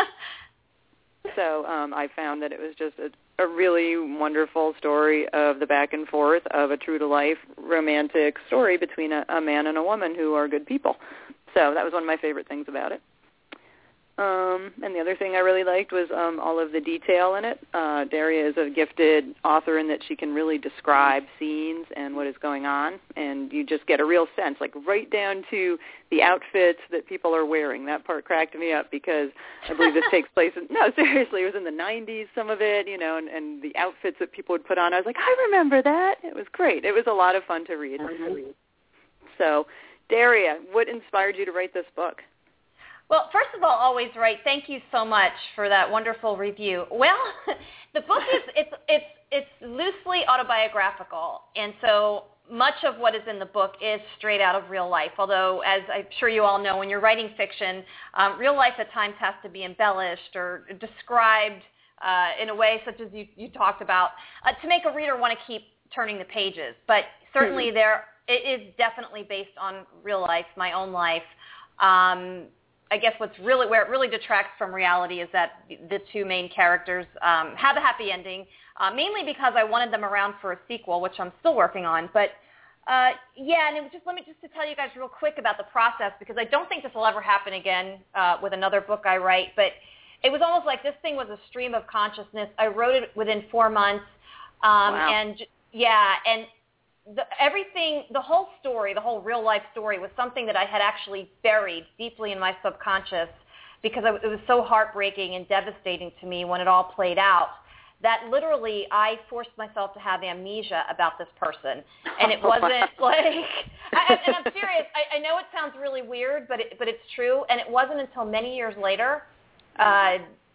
So um, I found that it was just a, a really wonderful story of the back and forth of a true-to-life romantic story between a, a man and a woman who are good people. So that was one of my favorite things about it. Um, and the other thing I really liked was um, all of the detail in it. Uh, Daria is a gifted author in that she can really describe scenes and what is going on, and you just get a real sense, like right down to the outfits that people are wearing. That part cracked me up because I believe this takes place in, no, seriously, it was in the nineties, some of it, you know, and, and the outfits that people would put on. I was like, I remember that. It was great. It was a lot of fun to read. Mm-hmm. So, Daria, what inspired you to write this book? Well, first of all, Always Right, thank you so much for that wonderful review. Well, the book is it's it's it's loosely autobiographical, and so much of what is in the book is straight out of real life. Although, as I'm sure you all know, when you're writing fiction, um, real life at times has to be embellished or described uh, in a way such as you, you talked about uh, to make a reader want to keep turning the pages. But certainly, mm-hmm. there it is definitely based on real life, my own life. Um, I guess what's really where it really detracts from reality is that the two main characters um, have a happy ending, uh, mainly because I wanted them around for a sequel, which I'm still working on. But uh, yeah, and it was just let me just to tell you guys real quick about the process, because I don't think this will ever happen again uh, with another book I write. But it was almost like this thing was a stream of consciousness. I wrote it within four months, um, wow. and yeah, and. The, everything, the whole story, the whole real-life story was something that I had actually buried deeply in my subconscious because I, it was so heartbreaking and devastating to me when it all played out that literally I forced myself to have amnesia about this person. And it wasn't like, I, and I'm serious, I, I know it sounds really weird, but it, but it's true. And it wasn't until many years later, uh,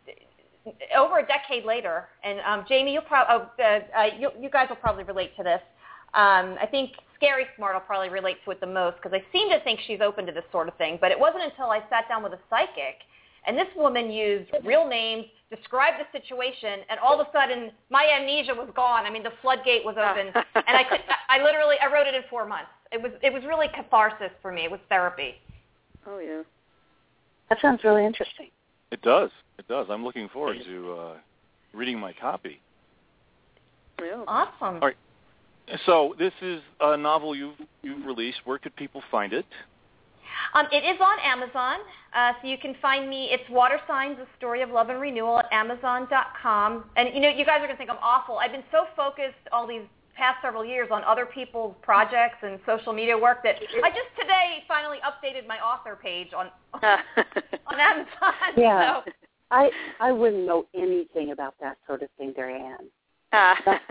over a decade later, and um, Jamie, you'll pro- oh, uh, uh, you, you guys will probably relate to this. Um, I think Scary Smart will probably relate to it the most because I seem to think she's open to this sort of thing. But it wasn't until I sat down with a psychic, and this woman used real names, described the situation, and all of a sudden my amnesia was gone. I mean, the floodgate was open, and I could, I literally, I wrote it in four months. It was, it was really catharsis for me. It was therapy. Oh yeah, that sounds really interesting. It does. It does. I'm looking forward to uh, reading my copy. Yeah. Awesome. All right. So this is a novel you've, you've released. Where could people find it? Um, it is on Amazon, uh, so you can find me. It's Water Signs, A Story of Love and Renewal at amazon dot com. And, you know, you guys are going to think I'm awful. I've been so focused all these past several years on other people's projects and social media work that I just today finally updated my author page on on Amazon. Yeah. So. I, I wouldn't know anything about that sort of thing, Diane. Uh,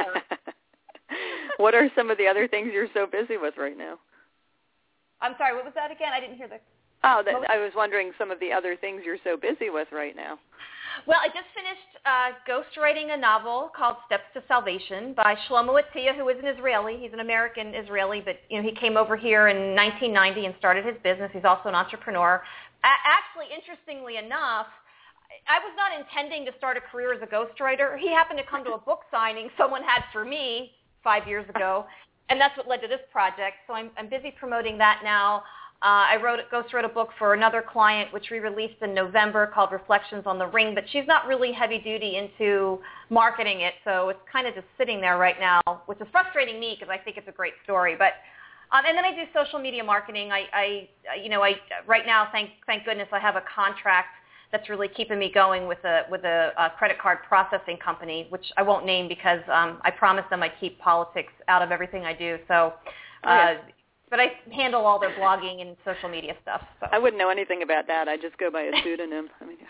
what are some of the other things you're so busy with right now? I'm sorry, what was that again? I didn't hear the... Oh, that, I was wondering some of the other things you're so busy with right now. Well, I just finished uh, ghostwriting a novel called Steps to Salvation by Shlomo Atiyah, who is an Israeli. He's an American Israeli, but you know he came over here in nineteen ninety and started his business. He's also an entrepreneur. A- actually, interestingly enough, I was not intending to start a career as a ghostwriter. He happened to come to a book signing someone had for me five years ago, and that's what led to this project. So I'm, I'm busy promoting that now. Uh, I wrote, ghost wrote a book for another client, which we released in November, called Reflections on the Ring, but she's not really heavy-duty into marketing it, so it's kind of just sitting there right now, which is frustrating me because I think it's a great story. But um, and then I do social media marketing. I, I, you know, I right now, thank thank goodness, I have a contract that's really keeping me going with a with a, a credit card processing company, which I won't name because um, I promised them I'd keep politics out of everything I do. So. Uh, oh, yeah. But I handle all their blogging and social media stuff. So. I wouldn't know anything about that. I just go by a pseudonym. I mean,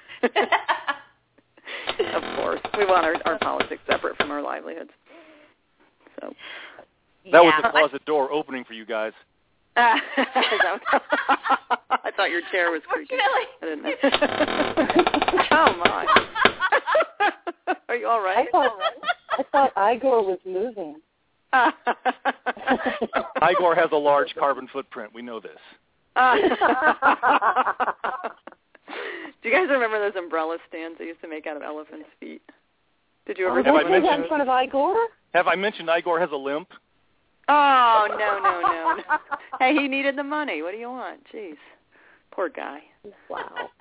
of course, we want our, our politics separate from our livelihoods. So that yeah. was the closet door opening for you guys. Uh, I thought your chair was creaking. I didn't know. Oh my! Are you all right? I thought, I thought Igor was moving. Igor has a large carbon footprint. We know this. Uh, do you guys remember those umbrella stands they used to make out of elephants' feet? Did you ever? Oh, have I was mentioned that in front of Igor? Have I mentioned Igor has a limp? Oh no no no! no. Hey, he needed the money. What do you want? Jeez, poor guy. Wow.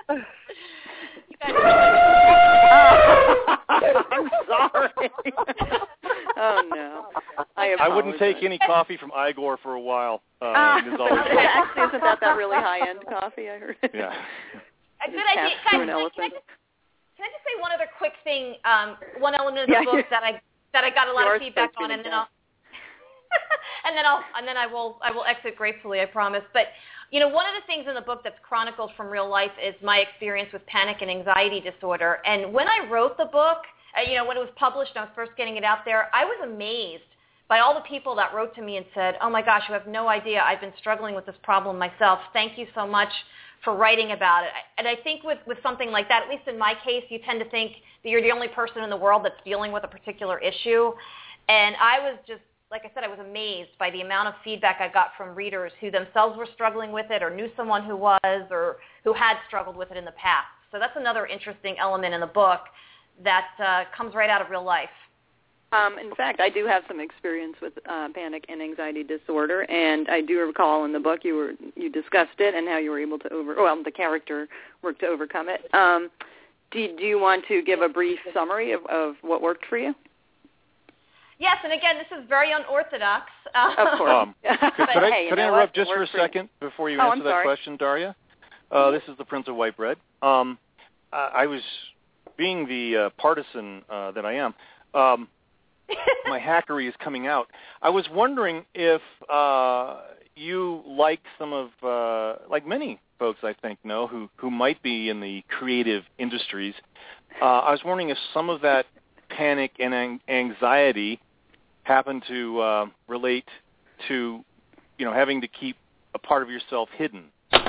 I'm sorry. Oh no! I, I wouldn't take any coffee from Igor for a while. Uh, uh, it is always actually, isn't that that really high-end coffee I heard? Yeah. A good idea. Guys, can, I, can, I just, can I just say one other quick thing? Um, one element of the yeah, book that I that I got a lot of feedback on, and then down. I'll and then I'll and then I will I will exit gracefully, I promise. But you know, one of the things in the book that's chronicled from real life is my experience with panic and anxiety disorder. And when I wrote the book, uh, you know, when it was published and I was first getting it out there, I was amazed by all the people that wrote to me and said, oh my gosh, you have no idea, I've been struggling with this problem myself. Thank you so much for writing about it. And I think with, with something like that, at least in my case, you tend to think that you're the only person in the world that's dealing with a particular issue. And I was just, like I said, I was amazed by the amount of feedback I got from readers who themselves were struggling with it or knew someone who was or who had struggled with it in the past. So that's another interesting element in the book that uh, comes right out of real life. Um, in fact, I do have some experience with uh, panic and anxiety disorder, and I do recall in the book you were you discussed it and how you were able to over well the character worked to overcome it. Um, do, do you want to give a brief summary of, of what worked for you? Yes, and again, this is very unorthodox. Uh, of course. Um, could, could I, hey, could I interrupt just for a second before you oh, answer I'm that sorry. question, Daria? Uh, this is the Prince of White Bread. Um, I, I was, being the uh, partisan uh, that I am, um, my hackery is coming out. I was wondering if uh, you, like some of, uh, like many folks I think know who, who might be in the creative industries, uh, I was wondering if some of that panic and an- anxiety happen to uh, relate to, you know, having to keep a part of yourself hidden.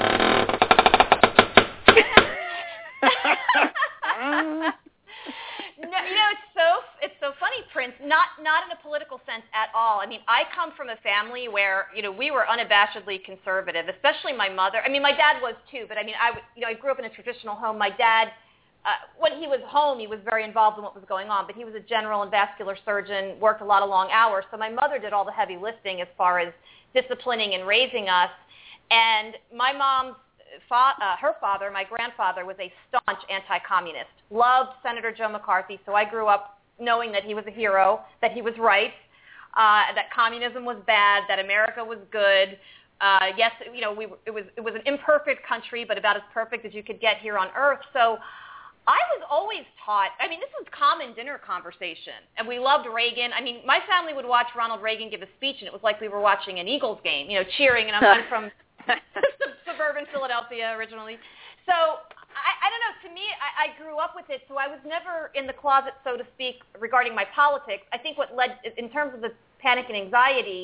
No, you know, it's so it's so funny, Prince. Not not in a political sense at all. I mean, I come from a family where you know we were unabashedly conservative, especially my mother. I mean, my dad was too, but I mean, I you know I grew up in a traditional home. My dad, uh, when he was home, he was very involved in what was going on, but he was a general and vascular surgeon, worked a lot of long hours. So my mother did all the heavy lifting as far as disciplining and raising us. And my mom's Fa- uh, her father, my grandfather, was a staunch anti-communist, loved Senator Joe McCarthy, so I grew up knowing that he was a hero, that he was right, uh, that communism was bad, that America was good. Uh, yes, you know, we, it was it was an imperfect country, but about as perfect as you could get here on Earth. So I was always taught, I mean, this was common dinner conversation, and we loved Reagan. I mean, my family would watch Ronald Reagan give a speech, and it was like we were watching an Eagles game, you know, cheering, and I'm, I'm from suburban Philadelphia originally. So I, I don't know. To me, I, I grew up with it, so I was never in the closet, so to speak, regarding my politics. I think what led, in terms of the panic and anxiety,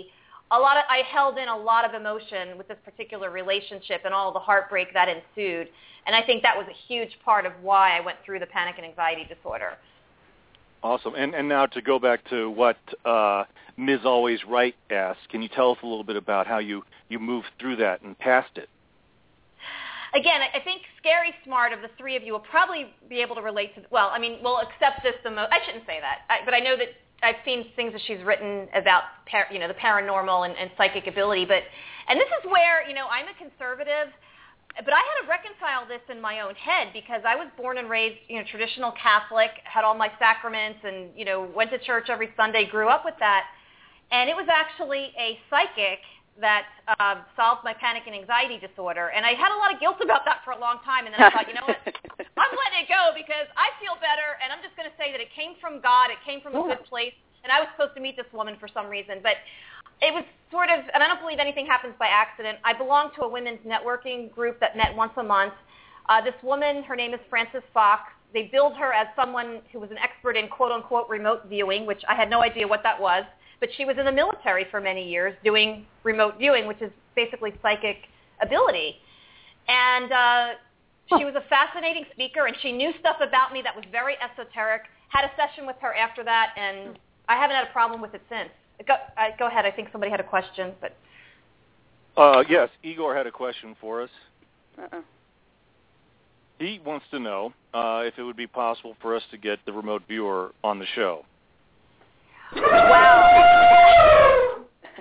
a lot of I held in a lot of emotion with this particular relationship and all the heartbreak that ensued. And I think that was a huge part of why I went through the panic and anxiety disorder. Awesome. And and now to go back to what uh, Miz Always Right asked, can you tell us a little bit about how you, you moved through that and passed it? Again, I think Scary Smart of the three of you will probably be able to relate to, well, I mean, we'll accept this the most, I shouldn't say that, I, but I know that I've seen things that she's written about, par, you know, the paranormal and, and psychic ability, but, and this is where, you know, I'm a conservative, but I had to reconcile this in my own head because I was born and raised, you know, traditional Catholic, had all my sacraments and, you know, went to church every Sunday, grew up with that, and it was actually a psychic that uh, solved my panic and anxiety disorder. And I had a lot of guilt about that for a long time. And then I thought, you know what, I'm letting it go because I feel better. And I'm just going to say that it came from God. It came from a good place. And I was supposed to meet this woman for some reason. But it was sort of, and I don't believe anything happens by accident. I belong to a women's networking group that met once a month. Uh, this woman, her name is Frances Fox. They billed her as someone who was an expert in quote-unquote remote viewing, which I had no idea what that was. But she was in the military for many years doing remote viewing, which is basically psychic ability. And uh, she was a fascinating speaker, and she knew stuff about me that was very esoteric. Had a session with her after that, and I haven't had a problem with it since. Go, uh, go ahead. I think somebody had a question. But uh, yes, Igor had a question for us. Uh-uh. He wants to know uh, if it would be possible for us to get the remote viewer on the show. Wow.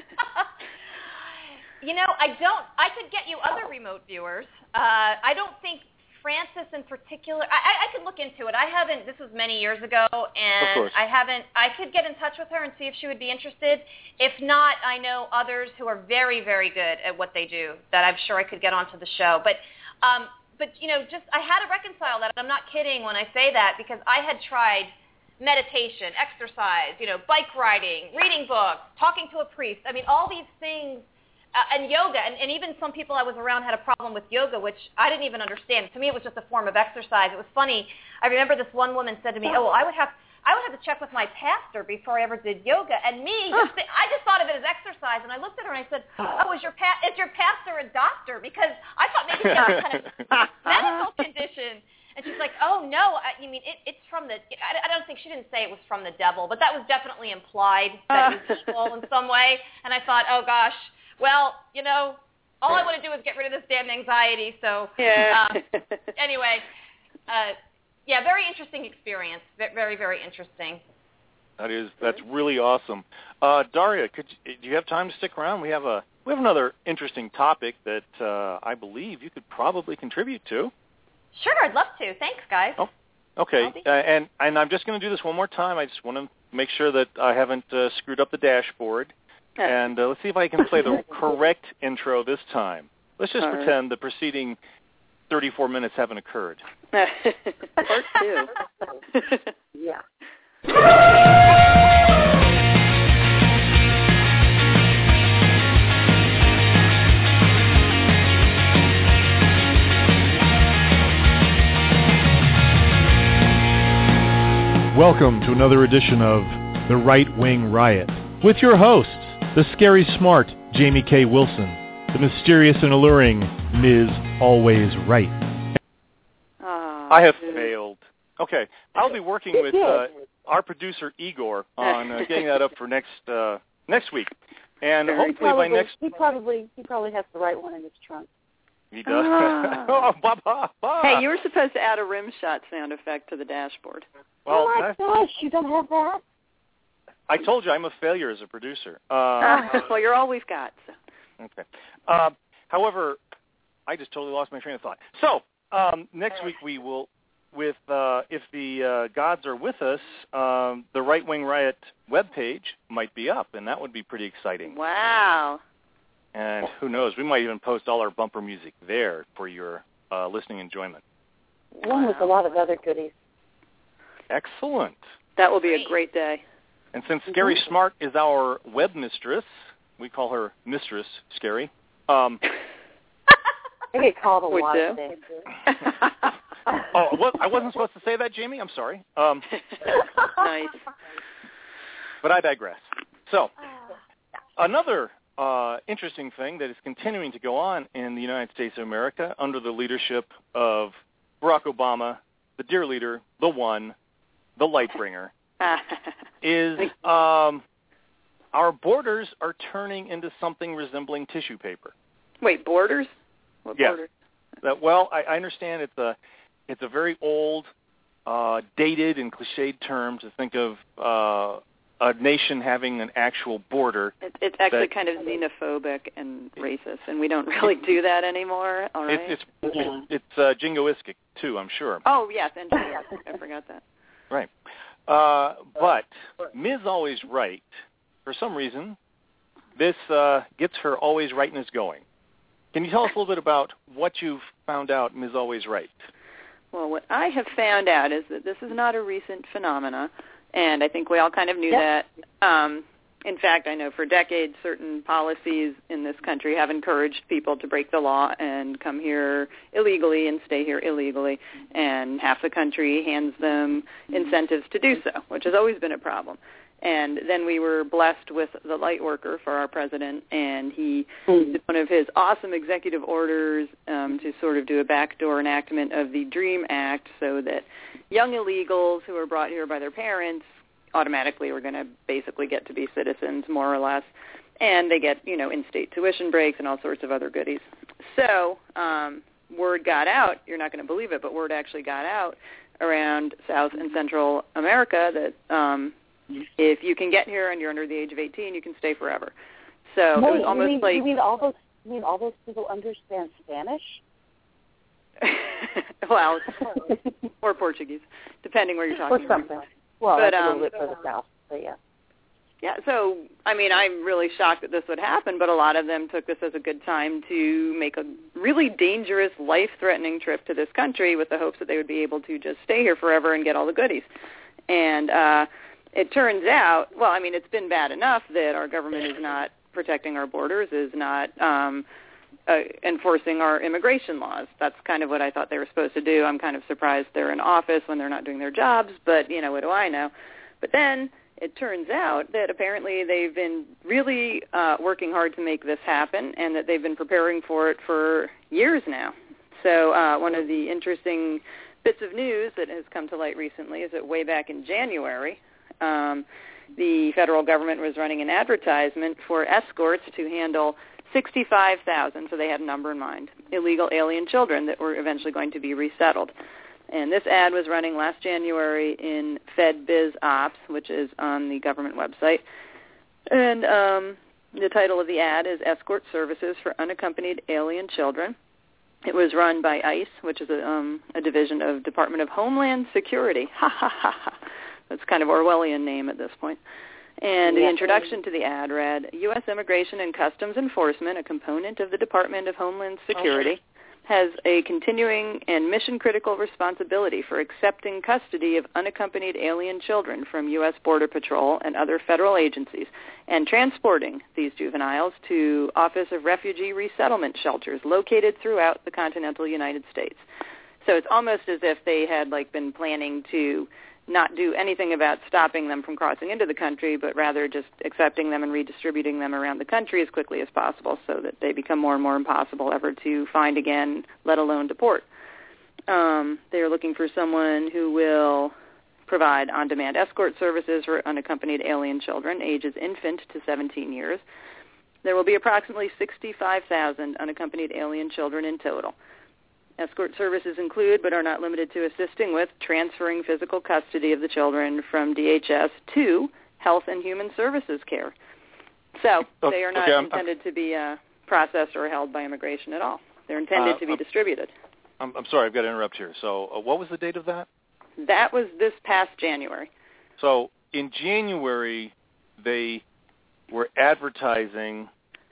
You know, I don't, I could get you other remote viewers. Uh, I don't think Frances in particular, I, I could look into it. I haven't, this was many years ago, and I haven't, I could get in touch with her and see if she would be interested. If not, I know others who are very, very good at what they do that I'm sure I could get onto the show. But, um, but you know, just, I had to reconcile that. I'm not kidding when I say that because I had tried meditation, exercise, you know, bike riding, reading books, talking to a priest. I mean, all these things, uh, and yoga, and, and even some people I was around had a problem with yoga, which I didn't even understand. To me, it was just a form of exercise. It was funny. I remember this one woman said to me, "Oh, well, I would have, I would have to check with my pastor before I ever did yoga." And me, just, I just thought of it as exercise. And I looked at her and I said, "Oh, is your pa- is your pastor a doctor?" Because I thought maybe she had some kind of medical condition. And she's like, "Oh, no, I, you mean it, it's from the, I, I don't think, she didn't say it was from the devil, but that was definitely implied that it was evil in some way." And I thought, oh, gosh, well, you know, all I want to do is get rid of this damn anxiety. So yeah. uh, anyway, uh, yeah, very interesting experience. Very, very interesting. That is, that's really awesome. Uh, Daria, could you, do you have time to stick around? We have a, we have another interesting topic that uh, I believe you could probably contribute to. Sure, I'd love to. Thanks, guys. Oh, okay, uh, and and I'm just going to do this one more time. I just want to make sure that I haven't uh, screwed up the dashboard. And uh, let's see if I can play the correct intro this time. Let's just All pretend right. the preceding thirty-four minutes haven't occurred. Part two. Yeah. Welcome to another edition of The Right Wing Riot with your hosts, the scary smart Jamie K. Wilson, the mysterious and alluring Miz Always Right. Oh, I have dude. failed. Okay, I'll be working with uh, our producer Igor on uh, getting that up for next uh, next week, and he hopefully probably, by next he probably he probably has the right one in his trunk. He does. Ah. oh, bah, bah, bah. Hey, you were supposed to add a rim shot sound effect to the dashboard. Well, oh my gosh, you don't have that? I told you I'm a failure as a producer. Uh, uh, well, you're all we've got. So. Okay. Uh, however, I just totally lost my train of thought. So um, next week we will, with uh, if the uh, gods are with us, um, the Right Wing Riot webpage might be up, and that would be pretty exciting. Wow. And who knows, we might even post all our bumper music there for your uh, listening enjoyment. One wow. with a lot of other goodies. Excellent. That will be a great day. And since Scary mm-hmm. Smart is our web mistress, we call her Mistress Scary. Um, I get called a we lot do. of things. oh, what, I wasn't supposed to say that, Jamie? I'm sorry. Um, nice. But I digress. So, another uh, interesting thing that is continuing to go on in the United States of America under the leadership of Barack Obama, the dear leader, the one, the light bringer, is um, our borders are turning into something resembling tissue paper. Wait, borders? What yes. borders? That, well, I, I understand it's a it's a very old, uh, dated and cliched term to think of uh, a nation having an actual border. It, it's actually that, kind of xenophobic and racist, and we don't really do that anymore. All right. It's it's, yeah. it's uh, jingoistic too, I'm sure. Oh yes, and jingoistic. I forgot that. Right, uh, but Miz Always Right. For some reason, this uh, gets her always rightness going. Can you tell us a little bit about what you've found out, Miz Always Right? Well, what I have found out is that this is not a recent phenomena, and I think we all kind of knew yep. that. Um, in fact, I know for decades certain policies in this country have encouraged people to break the law and come here illegally and stay here illegally, and half the country hands them incentives to do so, which has always been a problem. And then we were blessed with the light worker for our president, and he mm. did one of his awesome executive orders um, to sort of do a backdoor enactment of the DREAM Act so that young illegals who were brought here by their parents automatically were going to basically get to be citizens, more or less, and they get, you know, in-state tuition breaks and all sorts of other goodies. So um, word got out, you're not going to believe it, but word actually got out around South and Central America that um, if you can get here and you're under the age of eighteen, you can stay forever. So Wait, it was almost you mean, like you mean all those you mean all those people understand Spanish? well, or Portuguese, depending where you're talking or something. about. Well, but, that's um, a little bit further south, but yeah. Yeah, so, I mean, I'm really shocked that this would happen, but a lot of them took this as a good time to make a really dangerous, life-threatening trip to this country with the hopes that they would be able to just stay here forever and get all the goodies. And uh, it turns out, well, I mean, it's been bad enough that our government is not protecting our borders, is not um, uh, enforcing our immigration laws. That's kind of what I thought they were supposed to do. I'm kind of surprised they're in office when they're not doing their jobs, but, you know, what do I know? But then it turns out that apparently they've been really uh, working hard to make this happen and that they've been preparing for it for years now. So uh, one of the interesting bits of news that has come to light recently is that way back in January, um, the federal government was running an advertisement for escorts to handle sixty-five thousand, so they had a number in mind, illegal alien children that were eventually going to be resettled. And this ad was running last January in FedBizOps, which is on the government website. And um, the title of the ad is Escort Services for Unaccompanied Alien Children. It was run by ICE, which is a, um, a division of Department of Homeland Security. Ha, ha, ha, ha. That's kind of Orwellian name at this point. And the introduction to the ad read, U S Immigration and Customs Enforcement, a component of the Department of Homeland Security, has a continuing and mission-critical responsibility for accepting custody of unaccompanied alien children from U S Border Patrol and other federal agencies and transporting these juveniles to Office of Refugee Resettlement shelters located throughout the continental United States. So it's almost as if they had like been planning to not do anything about stopping them from crossing into the country, but rather just accepting them and redistributing them around the country as quickly as possible so that they become more and more impossible ever to find again, let alone deport. Um, they're looking for someone who will provide on-demand escort services for unaccompanied alien children, ages infant to seventeen years. There will be approximately sixty-five thousand unaccompanied alien children in total. Escort services include, but are not limited to, assisting with transferring physical custody of the children from D H S to Health and Human Services care. So they are not okay, intended I'm, to be uh, processed or held by immigration at all. They're intended uh, to be I'm, distributed. I'm, I'm sorry, I've got to interrupt here. So uh, what was the date of that? That was this past January. So in January, they were advertising,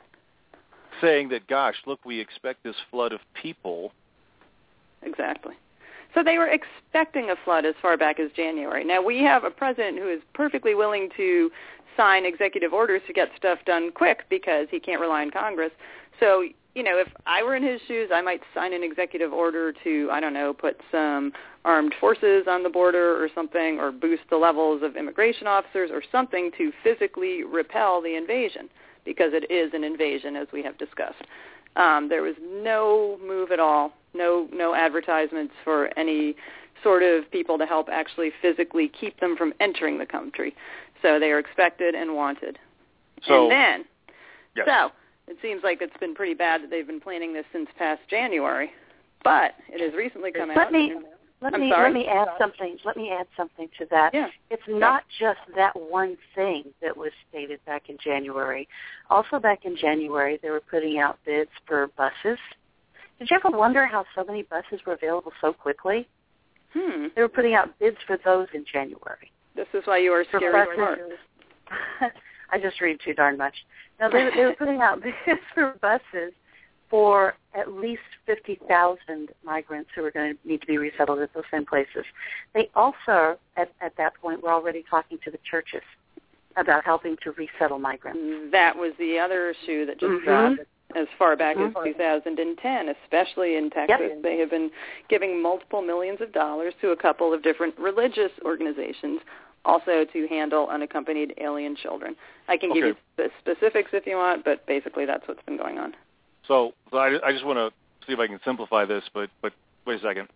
saying that, gosh, look, we expect this flood of people. Exactly. So they were expecting a flood as far back as January. Now, we have a president who is perfectly willing to sign executive orders to get stuff done quick because he can't rely on Congress. So, you know, if I were in his shoes, I might sign an executive order to, I don't know, put some armed forces on the border or something, or boost the levels of immigration officers or something to physically repel the invasion. because it is an invasion, as we have discussed. Um, there was no move at all, no no advertisements for any sort of people to help actually physically keep them from entering the country. So they are expected and wanted. So, and then, yes. so it seems like it's been pretty bad that they've been planning this since past January, but it has recently come let out. Me, and, let I'm me sorry? let me add something. Let me add something to that. Yeah. It's not just that one thing that was stated back in January. Also back in January, they were putting out bids for buses. Did you ever wonder how so many buses were available so quickly? Hmm. They were putting out bids for those in January. This is why you are For scary buses. smart. I just read too darn much. No, they, they were putting out bids for buses for at least fifty thousand migrants who are going to need to be resettled at those same places. They also, at, at that point, were already talking to the churches about helping to resettle migrants. That was the other issue that just mm-hmm. dropped as far back mm-hmm. as two thousand ten, especially in Texas. Yep. They have been giving multiple millions of dollars to a couple of different religious organizations, also to handle unaccompanied alien children. I can okay. give you the specifics if you want, but basically that's what's been going on. So, so I, I just want to see if I can simplify this, but, but wait a second.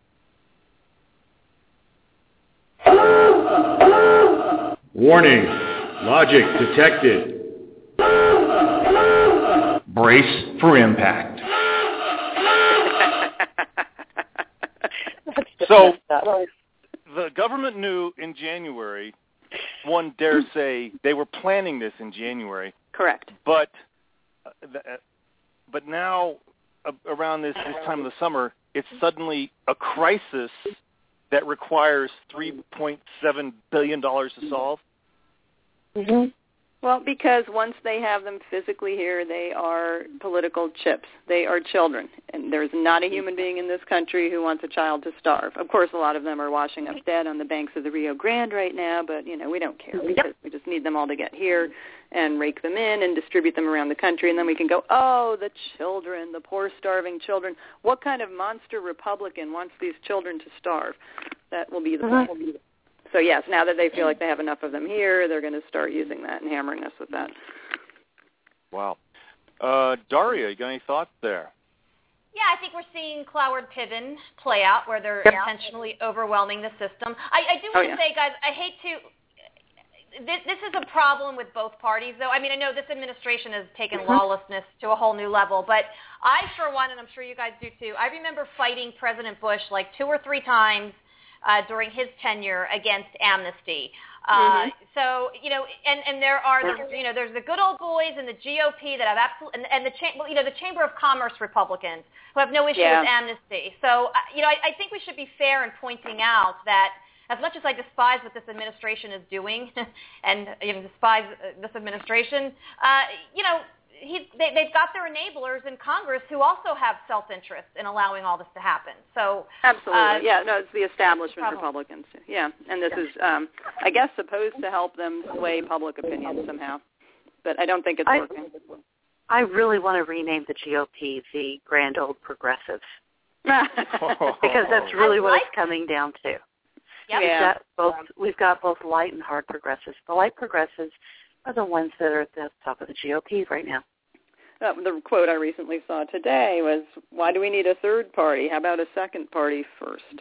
Warning. Logic detected. Brace for impact. So, the government knew in January, one dare say, they were planning this in January. Correct. But uh, the, uh, but now, uh, around this, this time of the summer, it's suddenly a crisis that requires three point seven billion dollars to solve? Mm-hmm. Well, because once they have them physically here, they are political chips. They are children. And there's not a human being in this country who wants a child to starve. Of course, a lot of them are washing up dead on the banks of the Rio Grande right now, but, you know, we don't care because we just need them all to get here and rake them in and distribute them around the country, and then we can go, oh, the children, the poor starving children. What kind of monster Republican wants these children to starve? That will be the mm-hmm. point. So, yes, now that they feel like they have enough of them here, they're going to start using that and hammering us with that. Wow. Uh, Daria, you got any thoughts there? Yeah, I think we're seeing Cloward Piven play out where they're yep. intentionally overwhelming the system. I, I do want oh, to yeah. say, guys, I hate to this, – this is a problem with both parties, though. I mean, I know this administration has taken mm-hmm. lawlessness to a whole new level, but I, for one, and I'm sure you guys do too, I remember fighting President Bush like two or three times Uh, during his tenure against amnesty. Uh, mm-hmm. So, you know, and, and there are, the, you know, there's the good old boys in the G O P that have absolutely, and, and the, cha- well, you know, the Chamber of Commerce Republicans who have no issue yeah. with amnesty. So, uh, you know, I, I think we should be fair in pointing out that as much as I despise what this administration is doing and, you know, despise uh, this administration, uh, you know, He, they, they've got their enablers in Congress who also have self-interest in allowing all this to happen. So absolutely, uh, yeah, no, it's the establishment problem. Republicans. Yeah, and this is, um, I guess, supposed to help them sway public opinion somehow, but I don't think it's I, working. I really want to rename the G O P the Grand Old Progressives because that's really what it's coming down to. Yep. We've Yeah. got both. We've got both light and hard progressives. The light progressives are the ones that are at the top of the G O P right now. Uh, the quote I recently saw today was, "Why do we need a third party? How about a second party first?"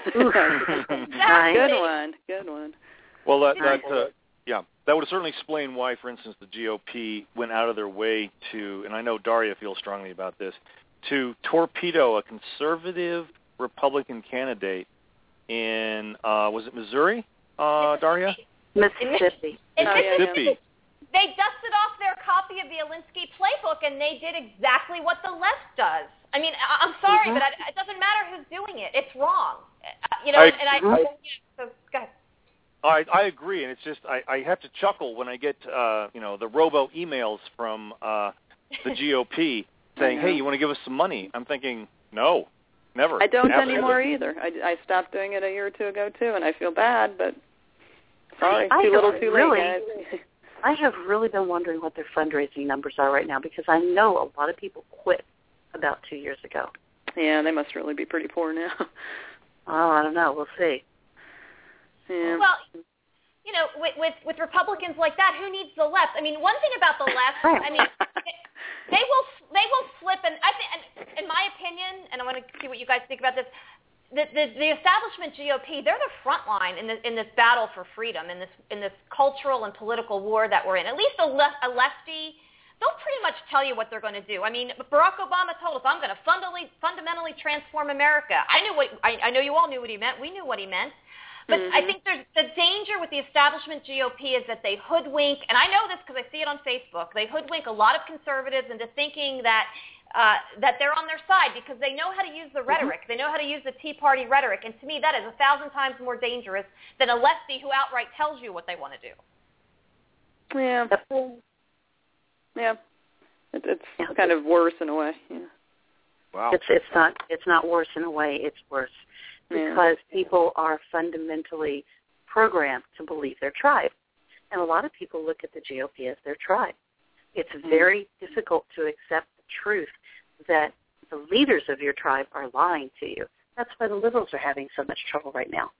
Nice. Good one, good one. Well, that, that uh, yeah, that would certainly explain why, for instance, the G O P went out of their way to, and I know Daria feels strongly about this, to torpedo a conservative Republican candidate in, uh, was it Missouri, uh, Daria? Mississippi. In Oh, yeah, Mississippi, yeah. they dusted off their copy of the Alinsky playbook, and they did exactly what the left does. I mean, I, I'm sorry, mm-hmm. but I, it doesn't matter who's doing it. It's wrong. Uh, you know, I, and I, mm-hmm. so go ahead. I, I agree, and it's just I, I have to chuckle when I get uh, you know the robo emails from uh, the G O P saying, "Hey, you want to give us some money?" I'm thinking, no, never. I don't Absolutely. anymore either. I, I stopped doing it a year or two ago too, and I feel bad, but sorry, I too little, too really, late, guys. I have really been wondering what their fundraising numbers are right now because I know a lot of people quit about two years ago. Yeah, they must really be pretty poor now. Oh, I don't know. We'll see. Yeah. Well, you know, with, with with Republicans like that, who needs the left? I mean, one thing about the left, I mean, they will they will flip, and I think, in my opinion, and I want to see what you guys think about this. The, the, the establishment G O P, they're the front line in, the, in this battle for freedom, in this in this cultural and political war that we're in. At least a, left, a lefty, they'll pretty much tell you what they're going to do. I mean, Barack Obama told us, I'm going to fundamentally, fundamentally transform America. I knew what I, I know you all knew what he meant. We knew what he meant. But mm-hmm. I think there's the danger with the establishment G O P is that they hoodwink, and I know this because I see it on Facebook, they hoodwink a lot of conservatives into thinking that Uh, that they're on their side because they know how to use the rhetoric. Mm-hmm. They know how to use the Tea Party rhetoric. And to me, that is a thousand times more dangerous than a lefty who outright tells you what they want to do. Yeah. Yeah. It, it's yeah. kind of worse in a way. Yeah. Wow. It's, it's, not, it's not worse in a way. It's worse because yeah. people are fundamentally programmed to believe their tribe. And a lot of people look at the G O P as their tribe. It's very mm-hmm. difficult to accept truth that the leaders of your tribe are lying to you. That's why the liberals are having so much trouble right now.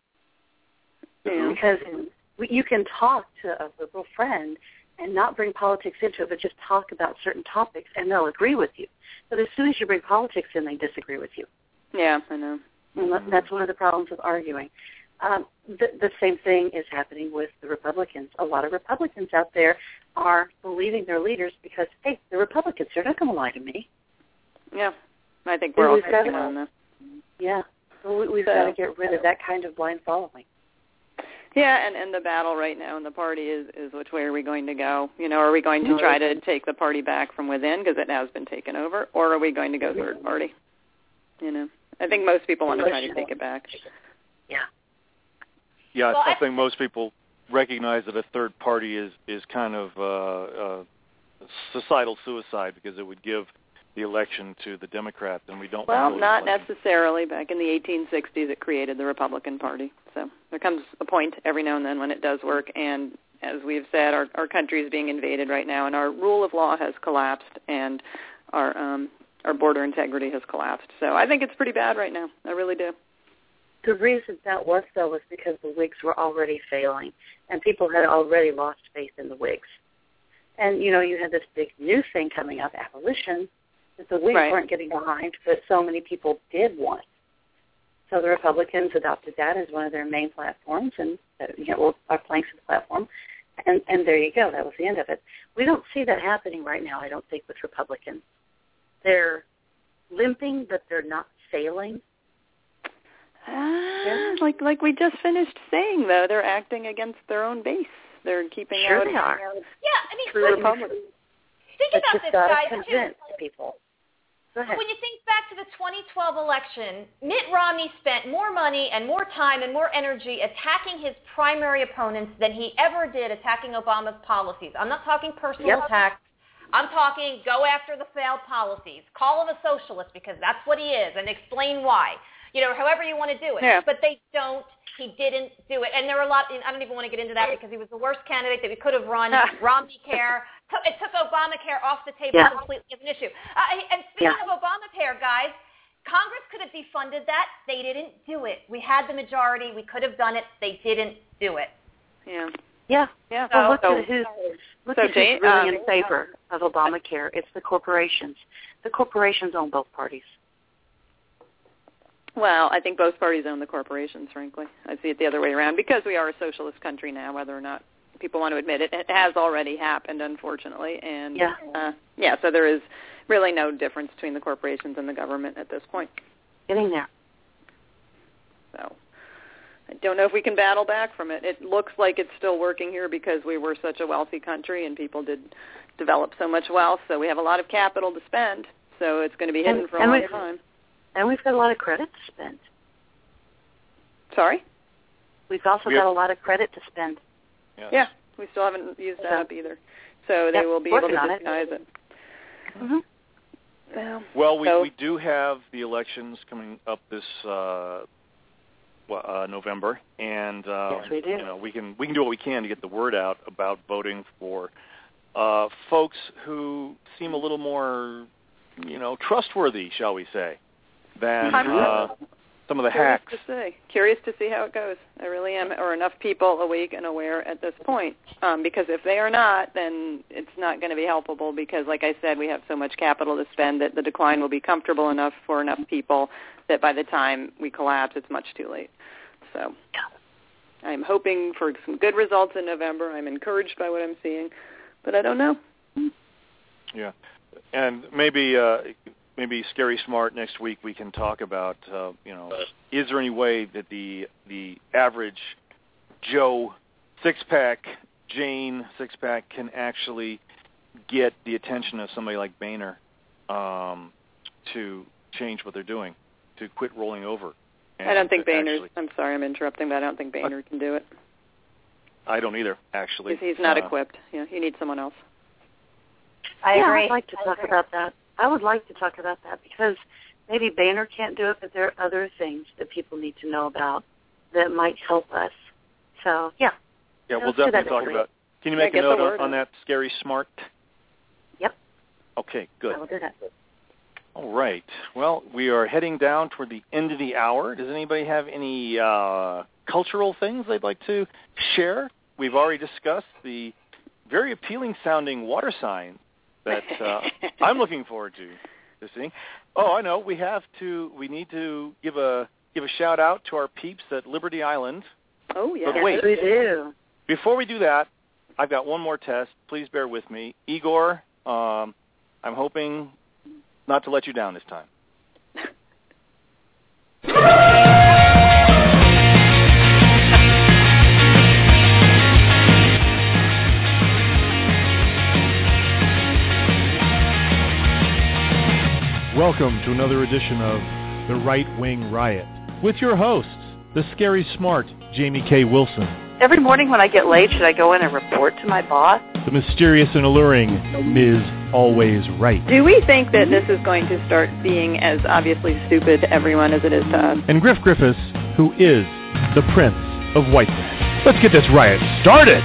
Yeah. Because you can talk to a liberal friend and not bring politics into it, but just talk about certain topics, and they'll agree with you. But as soon as you bring politics in, they disagree with you. Yeah, I know. And that's one of the problems with arguing. Um, the, the same thing is happening with the Republicans. A lot of Republicans out there are believing their leaders because, hey, the Republicans, they're not going to lie to me. Yeah, I think we're all thinking on that. Yeah, so we, we've so, got to get rid of that kind of blind following. Yeah, and, and the battle right now in the party is, is which way are we going to go? You know, are we going to try to take the party back from within because it has been taken over, or are we going to go third party? You know, I think most people want to try to take it back. Yeah. Yeah, well, I think most people recognize that a third party is, is kind of uh, uh, societal suicide because it would give the election to the Democrats, and we don't well, want to not election. necessarily. Back in the eighteen sixties, it created the Republican Party. So there comes a point every now and then when it does work, and as we've said, our, our country is being invaded right now, and our rule of law has collapsed, and our um, our border integrity has collapsed. So I think it's pretty bad right now. I really do. The reason that was, though, was because the Whigs were already failing, and people had already lost faith in the Whigs. And, you know, you had this big new thing coming up, abolition, that the Whigs right. weren't getting behind, but so many people did want. So the Republicans adopted that as one of their main platforms, and, uh, you know, our planks of the platform, and, and there you go. That was the end of it. We don't see that happening right now, I don't think, with Republicans. They're limping, but they're not failing. Ah, like like we just finished saying, though, they're acting against their own base. They're keeping sure out. They are. Yeah, I mean, True Republicans. Think but about this, guys. Convince too. people. Go ahead. When you think back to the twenty twelve election, Mitt Romney spent more money and more time and more energy attacking his primary opponents than he ever did attacking Obama's policies. I'm not talking personal yep. attacks. I'm talking go after the failed policies. Call him a socialist because that's what he is, and explain why. You know, however you want to do it. Yeah. But they don't. He didn't do it. And there were a lot, and I don't even want to get into that because he was the worst candidate that we could have run. Romney Care. It took Obamacare off the table yeah. completely as an issue. Uh, and speaking yeah. of Obamacare, guys, Congress could have defunded that. They didn't do it. We had the majority. We could have done it. They didn't do it. Yeah. Yeah. Yeah. Well, look so, at who's, look so at who's Jane, really um, in favor of Obamacare. It's the corporations. The corporations own both parties. Well, I think both parties own the corporations, frankly. I see it the other way around because we are a socialist country now, whether or not people want to admit it. It has already happened, unfortunately. And yeah, uh, yeah so there is really no difference between the corporations and the government at this point. Getting there. So I don't know if we can battle back from it. It looks like it's still working here because we were such a wealthy country and people did develop so much wealth, so we have a lot of capital to spend, so it's going to be hidden and, for a and long we've, time. And we've got a lot of credit to spend. Sorry? We've also we got have, a lot of credit to spend. Yes. Yeah, we still haven't used that so, up either. So they yep, will be able to disguise it. it. Mm-hmm. Well, well we, so, we do have the elections coming up this uh, well, uh, November, and uh, yes, we do. You know, we can we can do what we can to get the word out about voting for uh, folks who seem a little more, you know, trustworthy, shall we say, than uh, some of the Curious hacks. to see. Curious to see how it goes. I really am. Are enough people awake and aware at this point? Um, because if they are not, then it's not going to be helpful because, like I said, we have so much capital to spend that the decline will be comfortable enough for enough people that by the time we collapse, it's much too late. So I'm hoping for some good results in November. I'm encouraged by what I'm seeing, but I don't know. Yeah. And maybe uh, maybe Scary Smart next week we can talk about, uh, you know, is there any way that the the average Joe six-pack, Jane six-pack can actually get the attention of somebody like Boehner um, to change what they're doing, to quit rolling over? I don't think Boehner, I'm sorry I'm interrupting, but I don't think Boehner can do it. I don't either, actually. Because he's not uh, equipped. Yeah, he needs someone else. I yeah, agree. I'd like to talk about that. I would like to talk about that because maybe Boehner can't do it, but there are other things that people need to know about that might help us. So, yeah. Yeah, we'll Let's do definitely that talk next about. Can you Yeah, make a get the note word on, on out. that, Scary Smart? Yep. Okay, good. I will do that. All right. Well, we are heading down toward the end of the hour. Does anybody have any uh, cultural things they'd like to share? We've already discussed the very appealing sounding water sign that uh, I'm looking forward to, to seeing. Oh, I know. We have to. We need to give a give a shout out to our peeps at Liberty Island. Oh, yeah. But wait, we do. Before we do that, I've got one more test. Please bear with me, Igor. Um, I'm hoping not to let you down this time. Welcome to another edition of The Right Wing Riot with your hosts, the Scary Smart Jamie K. Wilson, Every morning when I get late, should I go in and report to my boss? the mysterious and alluring Miz Always Right, Do we think that this is going to start being as obviously stupid to everyone as it is to us? and Griff Griffiths, who is the Prince of White Trash. Let's get this riot started!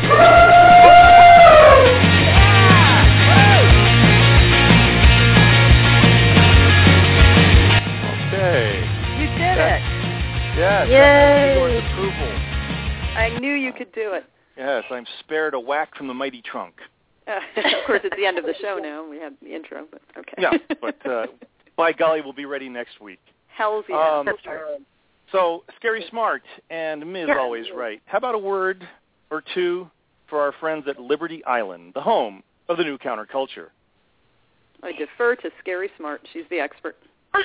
Okay. You did it. Yes. Yay. Igor's approval. I knew you could do it. Yes, I'm spared a whack from the mighty trunk. Uh, of course, it's the end of the show now. We have the intro, but okay. Yeah, but uh, by golly, we'll be ready next week. Hell's yeah. Um, So, Scary Smart and Miz Yeah. Always Right. How about a word or two for our friends at Liberty Island, the home of the new counterculture? I defer to Scary Smart. She's the expert.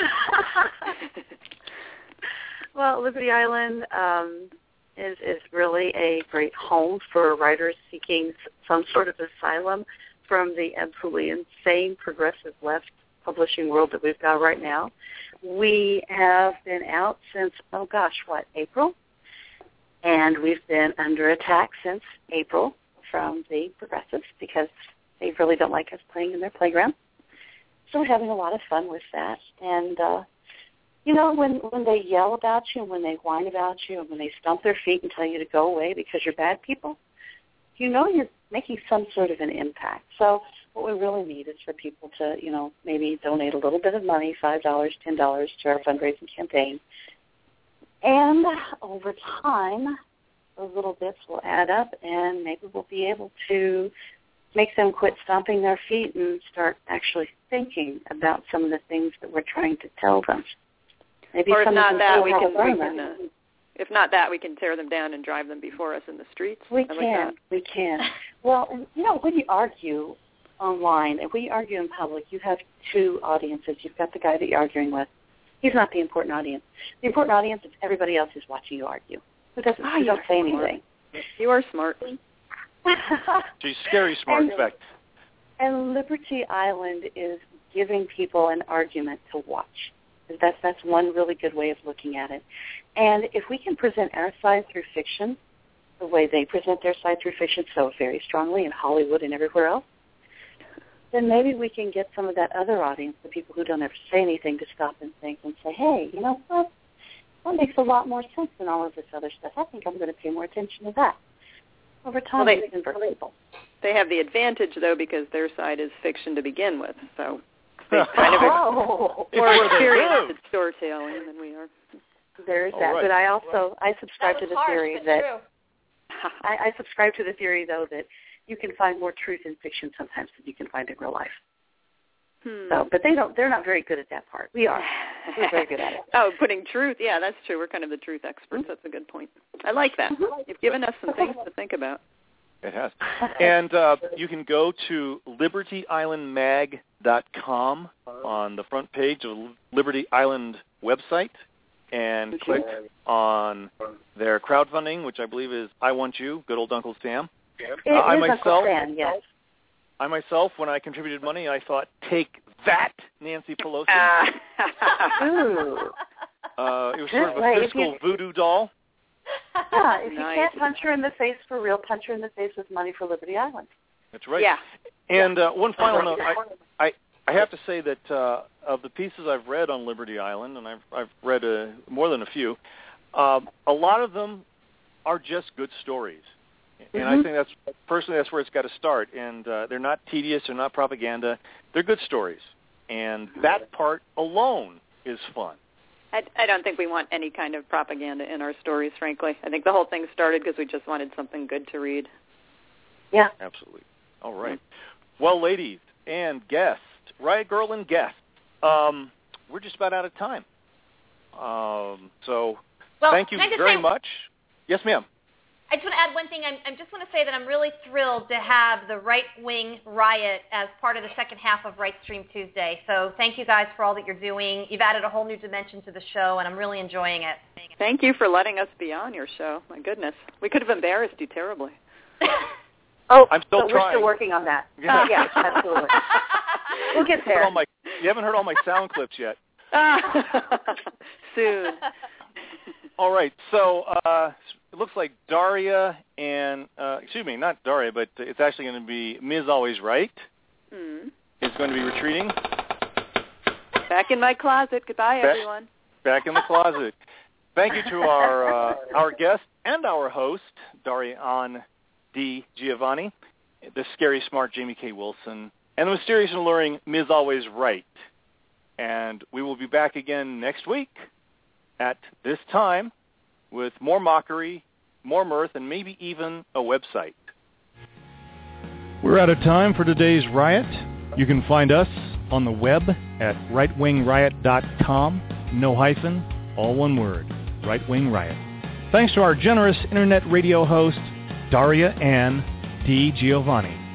Well, Liberty Island um, is is really a great home for writers seeking some sort of asylum from the absolutely insane progressive left publishing world that we've got right now. We have been out since, oh gosh, what, April? And we've been under attack since April from the progressives because they really don't like us playing in their playground. So we're having a lot of fun with that. And, uh, you know, when, when they yell about you and when they whine about you and when they stomp their feet and tell you to go away because you're bad people, you know you're making some sort of an impact. So what we really need is for people to, you know, maybe donate a little bit of money, five dollars, ten dollars to our fundraising campaign. And over time, those little bits will add up and maybe we'll be able to make them quit stomping their feet and start actually thinking about some of the things that we're trying to tell them. Maybe Or if some not of them that, will we have can, learned we can that. uh, if not that, we can tear them down and drive them before us in the streets. We I like can. that. We can. Well, and, you know, when you argue online, and when you argue in public, you have two audiences. You've got the guy that you're arguing with. He's not the important audience. The important audience is everybody else who's watching you argue. Who doesn't, Ah, who you're don't say smart. anything. You are smart. She's Scary Smart, and, in fact. and Liberty Island is giving people an argument to watch. That's, that's one really good way of looking at it. And if we can present our side through fiction, the way they present their side through fiction so very strongly in Hollywood and everywhere else, then maybe we can get some of that other audience, the people who don't ever say anything, to stop and think and say, hey, you know what? That makes a lot more sense than all of this other stuff. I think I'm going to pay more attention to that. Over time, Well, they- we convert people. They have the advantage, though, because their side is fiction to begin with. So they kind of Oh. It's more where they experienced live. at storytelling than we are. There is All that. right. But I also, I subscribe to the harsh, theory but that, true. I, I subscribe to the theory, though, that you can find more truth in fiction sometimes than you can find in real life. Hmm. So, but they don't, they're not very good at that part. We are. We're very good at it. Oh, putting truth. Yeah, that's true. We're kind of the truth experts. That's a good point. I like that. Mm-hmm. You've given us some things to think about. It has. And uh, you can go to liberty island mag dot com on the front page of Liberty Island website and click on their crowdfunding, which I believe is I Want You, good old Uncle Sam. It uh, I is myself, Uncle Sam, yes. I myself, when I contributed money, I thought, take that, Nancy Pelosi. Ooh. Uh, it was Good sort of a way. If fiscal you- voodoo doll. Yeah, if you Nice. can't punch her in the face for real, punch her in the face with money for Liberty Island. That's right. Yeah. And uh, one final note, I, I I have to say that uh, of the pieces I've read on Liberty Island, and I've I've read uh, more than a few, um, a lot of them are just good stories, and Mm-hmm. I think that's personally that's where it's got to start. And uh, they're not tedious, they're not propaganda, they're good stories, and that part alone is fun. I, I don't think we want any kind of propaganda in our stories, frankly. I think the whole thing started because we just wanted something good to read. Yeah. Absolutely. All right. Well, ladies and guests, Riot Girl and guests, um, we're just about out of time. Um, so Well, thank you can I just very say- much. Yes, ma'am. I just want to add one thing. I just want to say that I'm really thrilled to have the Right Wing Riot as part of the second half of Right Stream Tuesday. So thank you guys for all that you're doing. You've added a whole new dimension to the show, and I'm really enjoying it. Thank you for letting us be on your show. My goodness. We could have embarrassed you terribly. Oh, I'm still but trying. we're still working on that. Yeah. Yeah, absolutely. We'll get Heard there. all my, you haven't heard all my sound clips yet. Soon. All right. So uh, it looks like Daria and, uh, excuse me, not Daria, but it's actually going to be Miz Always Right Mm. is going to be retreating. Back in my closet. Goodbye, Back- everyone. Back in the closet. Thank you to our uh, our guest and our host, Darian D. Giovanni, the scary, smart Jamie K. Wilson, and the mysterious and alluring Miz Always Right. And we will be back again next week at this time with more mockery, more mirth, and maybe even a website. We're out of time for today's riot. You can find us on the web at right wing riot dot com. No hyphen, all one word, Right Wing Riot. Thanks to our generous internet radio host, Daria Ann D. Giovanni.